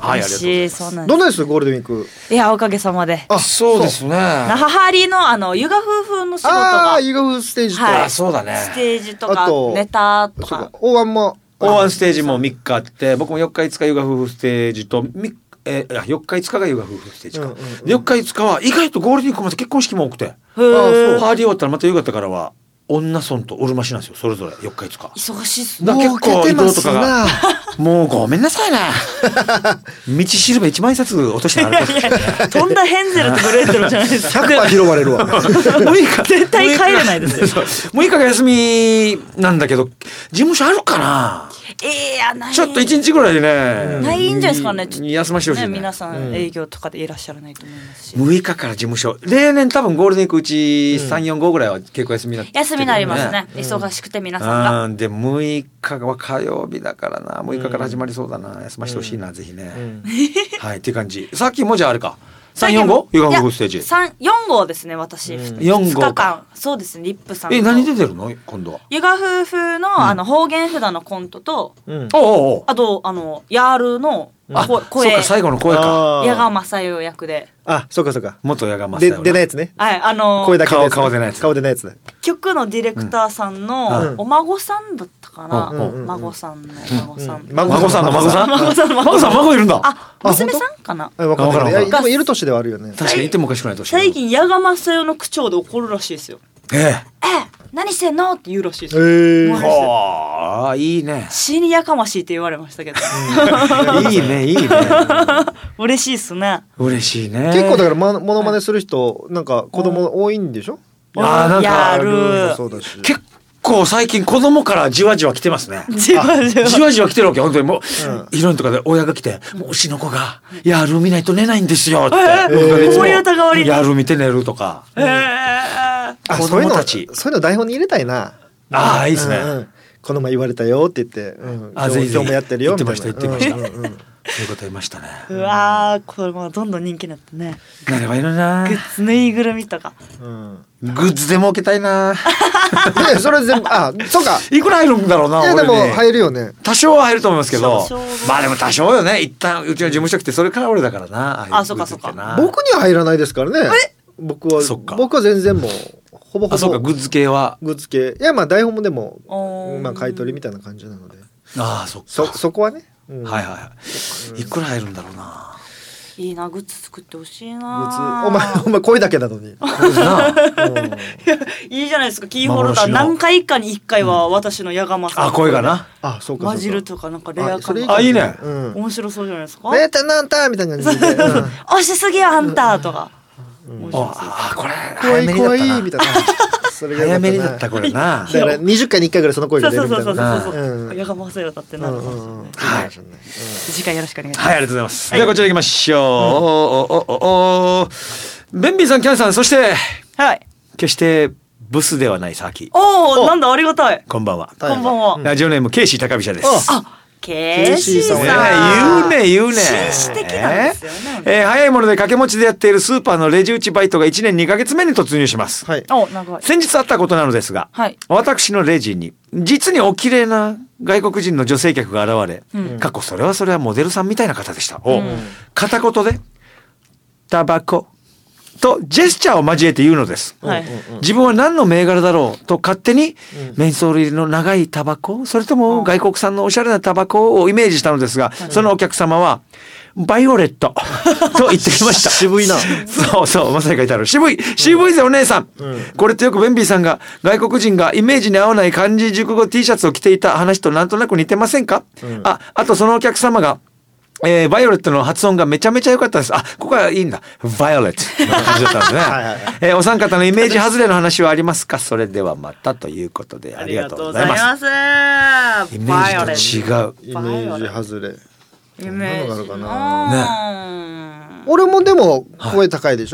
ありがとうございます。 どんなですゴールデンウィーク？ いや、おかげさまで。 あ、そうですね。 那覇ハリの湯河夫婦の仕事が、 湯河夫ステージと、 はい、そうだね。 ステージとかネタとか、 大湾ステージも3日あって、僕も4日5日湯河夫婦ステージと4日5日が湯河夫婦ステージか。4日5日は意外とゴールデンウィークまで結婚式も多くて、パーティー終わったらまた夕方からは女村とうるま市なんですよ、それぞれ4日5 日。忙しいっすね。 結構移動とかがもうごめんなさいね。道しるべ1万円札落としてあるからとんだヘンゼルとグレーテルじゃないですか。 100%拾われるわ。 絶対帰れないですよ。 6日が休みなんだけど、事務所あるかな。 ない。 ちょっと1日ぐらいでね。 ないんじゃないですかね。 休ましてほしいね。 皆さん営業とかでいらっしゃらないと思いますし。 6日から事務所。例年多分ゴールデンウィークうち3、4、5ぐらいは結構休みになって。 休みになりますね。忙しくて皆さんが。 で6日は火曜日だからな。6日から始まりそうだな。休ましてほしいな、ぜひね。はいっていう感じ。さっきもじゃああれか。345？湯河夫ステージ。 4号ですね、私。2日間。そうですね、リップさん。 何出てるの今度は。 湯河夫婦の方言札のコントと、あとヤールの声。 そうか、最後の声か。 矢賀正代役で。 あ、そうかそうか。 元矢賀正代。 出ないやつね。 はい、 声だけ顔出ないやつ。 顔出ないやつ。 局のディレクターさんのお孫さんだったかな。孫さんの孫さん。 孫さんの孫さん。孫さん孫いるんだ。 あ、娘さんかな。 わかんない。でもいる年ではあるよね。 確かにいてもおかしくない年。 最近矢賀正代の口調で怒るらしいですよ。何してんのって言うらしいですよ。 はあ、いいね。 死にやかましいって言われましたけど。 いいね、いいね。 嬉しいっすね。 嬉しいね。 結構だからモノマネする人なんか子供多いんでしょ？ なんかやる。 結構最近子供からじわじわ来てますね。 じわじわ来てるわけ。本当にもうヒロインとかで親が来て、もううちの子がやる見ないと寝ないんですよって。やる見て寝るとか。子供たち。 そういうの台本に入れたいな。 ああ、いいですね。 この前言われたよって言って、今日もやってるよみたいな。 言ってました。そういうこと言いましたね。 うわー、これもどんどん人気になってね。 なればいいのにな。 グッズぬいぐるみとか。 グッズで儲けたいな。 それ全部、そうか。 いくら入るんだろうな。 いやでも入るよね。 多少は入ると思いますけど。まあでも多少よね。一旦うちの事務所来てそれから俺だからな。 あ、そうかそうか。 僕には入らないですからね。僕は全然もうほぼほぼ。 そうか、グッズ系は。 グッズ系。いやまあ台本もでも買い取りみたいな感じなので。 ああ、そっか。 そこはね。 はいはい。いくら入るんだろうな。 いいな、グッズ作ってほしいな。 お前声だけなのに。 いいじゃないですか。キーホルダー何回かに1回は私の矢釜さん。 あ、声がな。 あ、そうか。 混じるとかなんかレア感。 あ、いいね。 面白そうじゃないですか。 レータなんたみたいな感じで。 押しすぎよあんたとか。 あ、これ怖いみたいな。 早めにだったこれな。 だから20回に1回ぐらいその声が出るみたいな。 そう。矢釜正代だってなるかもしれない。はい。次回よろしくお願いします。 はい、ありがとうございます。ではこちら行きましょう。ベンビーさん、キャンさん、そして決してブスではないサーキ。 なんだありがたい。 こんばんは。 こんばんは。 ラジオネームケイシー高飛車です。 ケイシーさん。 言うね。 紳士的なんですよね。 早いもので掛け持ちでやっているスーパーのレジ打ちバイトが1年2ヶ月目に突入します。先日あったことなのですが、私のレジに実にお綺麗な外国人の女性客が現れ、それはモデルさんみたいな方でした。片言でタバコとジェスチャーを交えて言うのです。自分は何の銘柄だろうと勝手にメンソール入りの長いタバコ、それとも外国産のおしゃれなタバコをイメージしたのですが、そのお客様はバイオレットと言ってきました。 渋いな。 そう、まさに書いてある。渋いぜお姉さん。これってよくベンビーさんが外国人がイメージに合わない漢字熟語 T シャツを着ていた話となんとなく似てませんか？あとそのお客様がバイオレットの発音がめちゃめちゃ良かったです。ここはいいんだ。バイオレットの感じだったんですね。お三方のイメージ外れの話はありますか？それではまたということでありがとうございます。イメージと違う。 イメージ外れ。 イメージな。俺もでも声高いでしょ？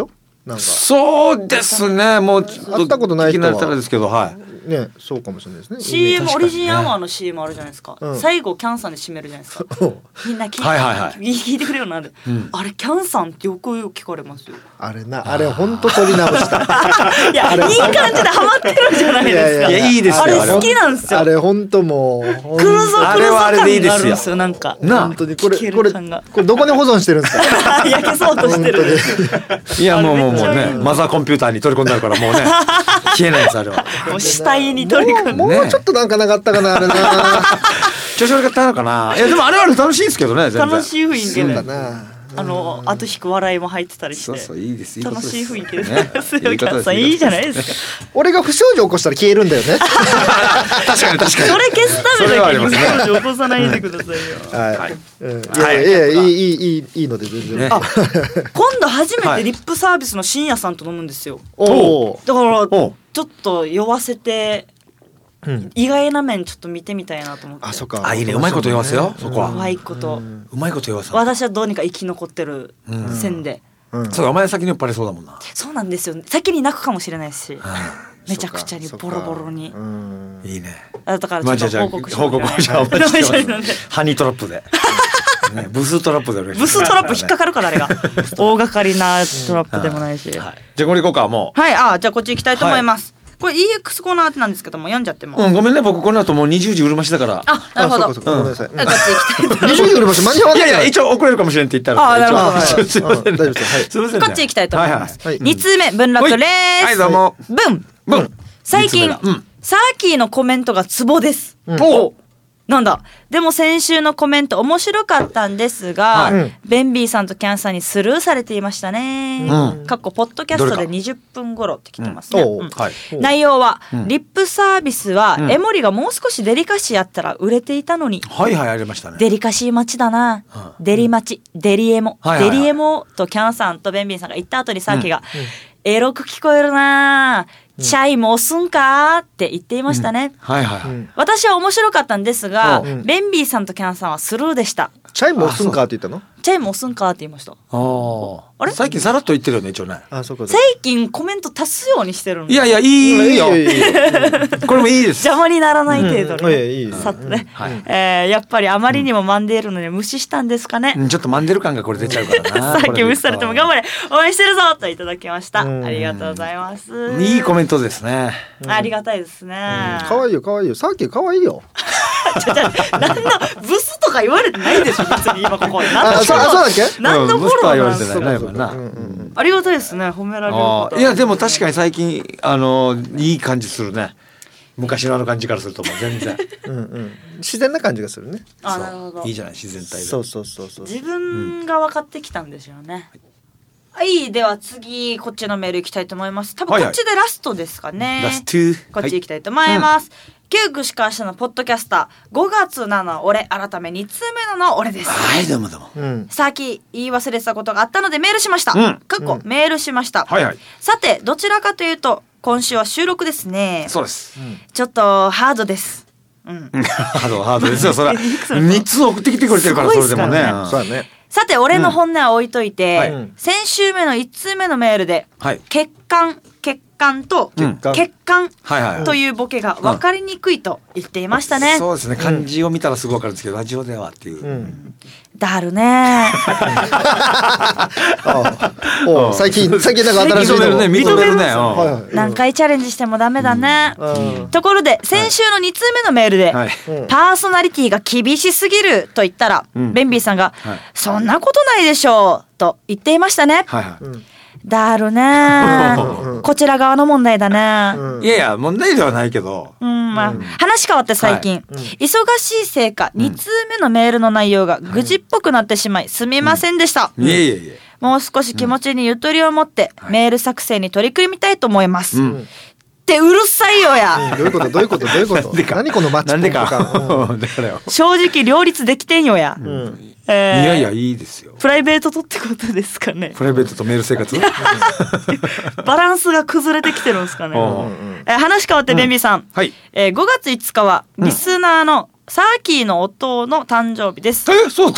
なんかそうですね。もうちょっと会ったことない人は聞き慣れたらですけど、はい。 ね、そうかもしれないですね。 CM オリジンアワーの CM あるじゃないですか、最後キャンさんで締めるじゃないですか。みんな聞いてくれるよな、あれキャンさんってよく聞かれますよ。 あれ本当撮り直した。 いや、いい感じでハマってるじゃないですか。 いや、いいですよ。 あれ好きなんですよ。 あれ本当もうクルゾ感があるんですよ。なんか本当にこれどこに保存してるんですか。 焼けそうとしてる。 いや、もうね、マザーコンピューターに取り込んであるから、もうね消えないです。あれはもう死体に取り込んで、 もうちょっとなんかなかったかな、あれな。 調子悪かったのかな。いや、でもあれは楽しいですけどね。全然楽しい雰囲気で、 そうだな。 後引く笑いも入ってたりして、 そういいです。 楽しい雰囲気です。キャンさんいいじゃないですか。 俺が不祥事起こしたら消えるんだよね。 確かに。 それ消すためだけに不祥事起こさないでくださいよ。 はい。いやいいので全然。 今度初めてリップサービスの深夜さんと飲むんですよ。だからちょっと酔わせて。意外な面ちょっと見てみたいなと思って。 あ、そっか。 いいね。うまいこと言わせよ。そこは。 うまいこと。 うまいこと言わせ。 私はどうにか生き残ってる線で。 そう、お前先に酔っ払いそうだもんな。 そうなんですよ。先に泣くかもしれないし。めちゃくちゃにボロボロに。 いいね。 だからちょっと報告しよう。 報告しよう。ハニートラップで。ブストラップで。 ブストラップ引っかかるから、あれが。大掛かりなトラップでもないし。じゃあこれ行こうか、もう。 はい、じゃあこっち行きたいと思います。これ EX コーナーなんですけども、読んじゃっても。 ごめんね、僕この後もう20時うるましだから。 なるほど。 ごめんなさい。 こっち行きたいと思います。 20時うるまし間に合わない。 いや、一応遅れるかもしれんって言ったら。 なるほど。 すいません。大丈夫です。すいません。 こっち行きたいと思います。2通目、文楽です。 はい、どうも。 最近、サーキーのコメントがツボです。なんだ。でも先週のコメント面白かったんですが、ベンビーさんとキャンさんにスルーされていましたね。ポッドキャストで20分頃って来てますね。内容は、リップサービスは、エモリがもう少しデリカシーやったら売れていたのに。 はいはい、ありましたね。 デリカシー待ちだな。デリ待ち、デリエモ。デリエモとキャンさんとベンビーさんが言った後にサーキーが、エロく聞こえるな。チャイも押すんかって言っていましたね。私は面白かったんですが、ベンビーさんとキャンさんはスルーでした。 チャイも押すんかって言ったの？ チャイも押すんかって言いました。 あれ最近さらっと言ってるよね、一応ね。 最近コメント足すようにしてるんで。 いや、いいよ。これもいいです。 邪魔にならない程度に。さっとね。やっぱりあまりにもマンデールので無視したんですかね。 ちょっとマンデール感がこれ出ちゃうからな。 さっき無視されても頑張れ応援してるぞといただきました。ありがとうございます。 いいコメントですね。 ありがたいですね。 可愛いよ、可愛いよ。さっき可愛いよ。 何のブスとか言われてないでしょ、別に今ここで。 そうだっけ？ 何のフォローなんですか。 ありがたいですね、褒められること。 いや、でも確かに最近いい感じするね。昔の感じからするともう全然自然な感じがするね。 なるほど。 いいじゃない、自然体で。 そう。 自分が分かってきたんですよね。はい、では次こっちのメール行きたいと思います。多分こっちでラストですかね。こっち行きたいと思います。旧串川下のポッドキャスター5月7俺改め2通目の俺です。 はい、どうも。 さっき言い忘れてたことがあったのでメールしました。メールしました。さてどちらかというと今週は収録ですね。 そうです。 ちょっとハードです。 ハードですよ。それは3つ送ってきてくれてるから、それでもね。 そうだね。 さて俺の本音は置いといて、先週目の1通目のメールで、血管と血管というボケが分かりにくいと言っていましたね。 そうですね、漢字を見たらすぐ分かるんですけど、ラジオではっていう。 だるね。 最近なんか新しいの認めるね。 何回チャレンジしてもダメだね。ところで先週の2通目のメールでパーソナリティが厳しすぎると言ったらベンビーさんがそんなことないでしょうと言っていましたね。だるね。こちら側の問題だね。 いや問題ではないけど。 話変わって最近、忙しいせいか2通目のメールの内容が愚痴っぽくなってしまいすみませんでした。もう少し気持ちにゆとりを持ってメール作成に取り組みたいと思います。ってうるさいよや。 どういうこと何このマッチポンか。 正直両立できてんよや。 いやいいですよ。 プライベートとってことですかね。 プライベートとメール生活バランスが崩れてきてるんですかね。話変わってベンビーさん、5月5日はリスナーのサーキーの弟の誕生日です。 そうだった？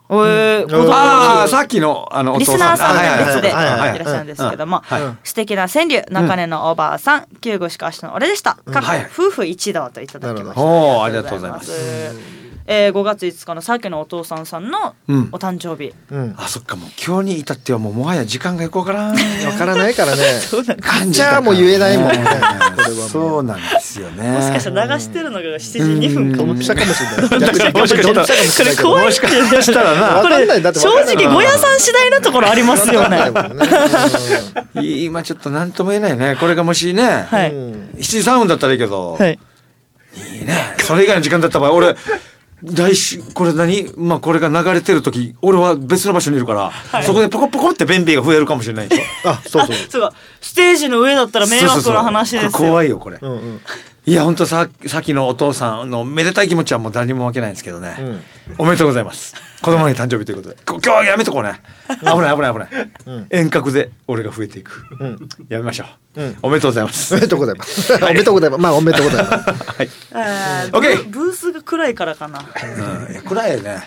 さっきのリスナーさんの列でいらっしゃるんですけども、素敵な川柳中根のおばあさん、救護しかしの俺でした。夫婦一同といただきました。 ありがとうございます。 5月5日のさっきのお父さんさんのお誕生日。 そっか、もう今日に至ってはもはや時間がよくわからん。 わからないからね。じゃあもう言えないもんね。 そうなんですよね。 もしかしたら流してるのが7時2分かも。 ドンピシャかもしれない。 もしかしたらな。これ正直ごやさん次第なところありますよね。 今ちょっと何とも言えないね。これがもしね、7時3分だったらいいけど、いいね。それ以外の時間だった場合、俺来週これまあこれが流れてる時、俺は別の場所にいるから、そこでポコポコって便秘が増えるかもしれないでしょ。 そうステージの上だったら迷惑な話ですよ。 怖いよこれ。いや本当さっきのお父さんのめでたい気持ちはもう誰にも負けないんですけどね。おめでとうございます。子供の誕生日ということで、今日はやめとこうね。危ない。遠隔で俺が増えていく。やめましょう。おめでとうございます。 おめでとうございます。おめでとうございます。まあおめでとうございます。 はい。 オッケー。ブースが暗いからかな。 暗いよね。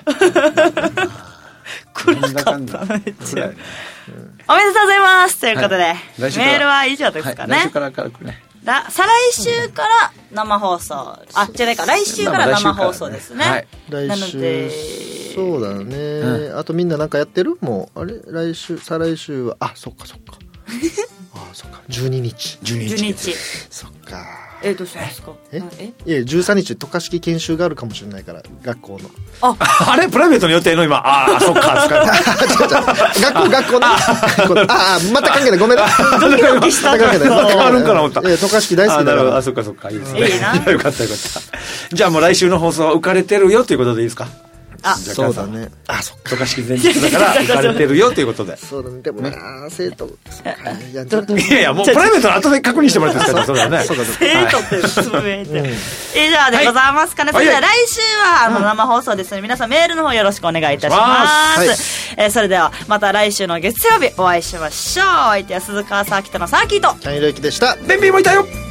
暗かっためっちゃ。おめでとうございますということで、メールは以上ですかね。 来週から来るね。 再来週から生放送。じゃないか、来週から生放送ですね。 来週。そうだね。あとみんななんかやってる？もう、来週、再来週は、そっか。そっか。12日。そっか。 どうしたんですか？ いや13日渡嘉敷研修があるかもしれないから、学校の。 あれプライベートの予定の今。そっか。 学校の。また関係ない。ごめん。 ドキドキした。 あるんかな思った。 渡嘉敷大好きだから。 そっか。いいですね。よかった。じゃあもう来週の放送は浮かれてるよということでいいですか？ そうだね。 渡嘉敷前日だから浮かれてるよということで。 そうだね。でも生徒。 いやもうプライベートの後で確認してもらっていいですかね。そうだね。 生徒ってつぶめいて。以上でございますかね。それでは来週は生放送ですので、皆さんメールの方よろしくお願いいたします。それではまた来週の月曜日お会いしましょう。お相手は鈴川サーキットのサーキーとキャンイロユキでした。 ベンビーもいたよ。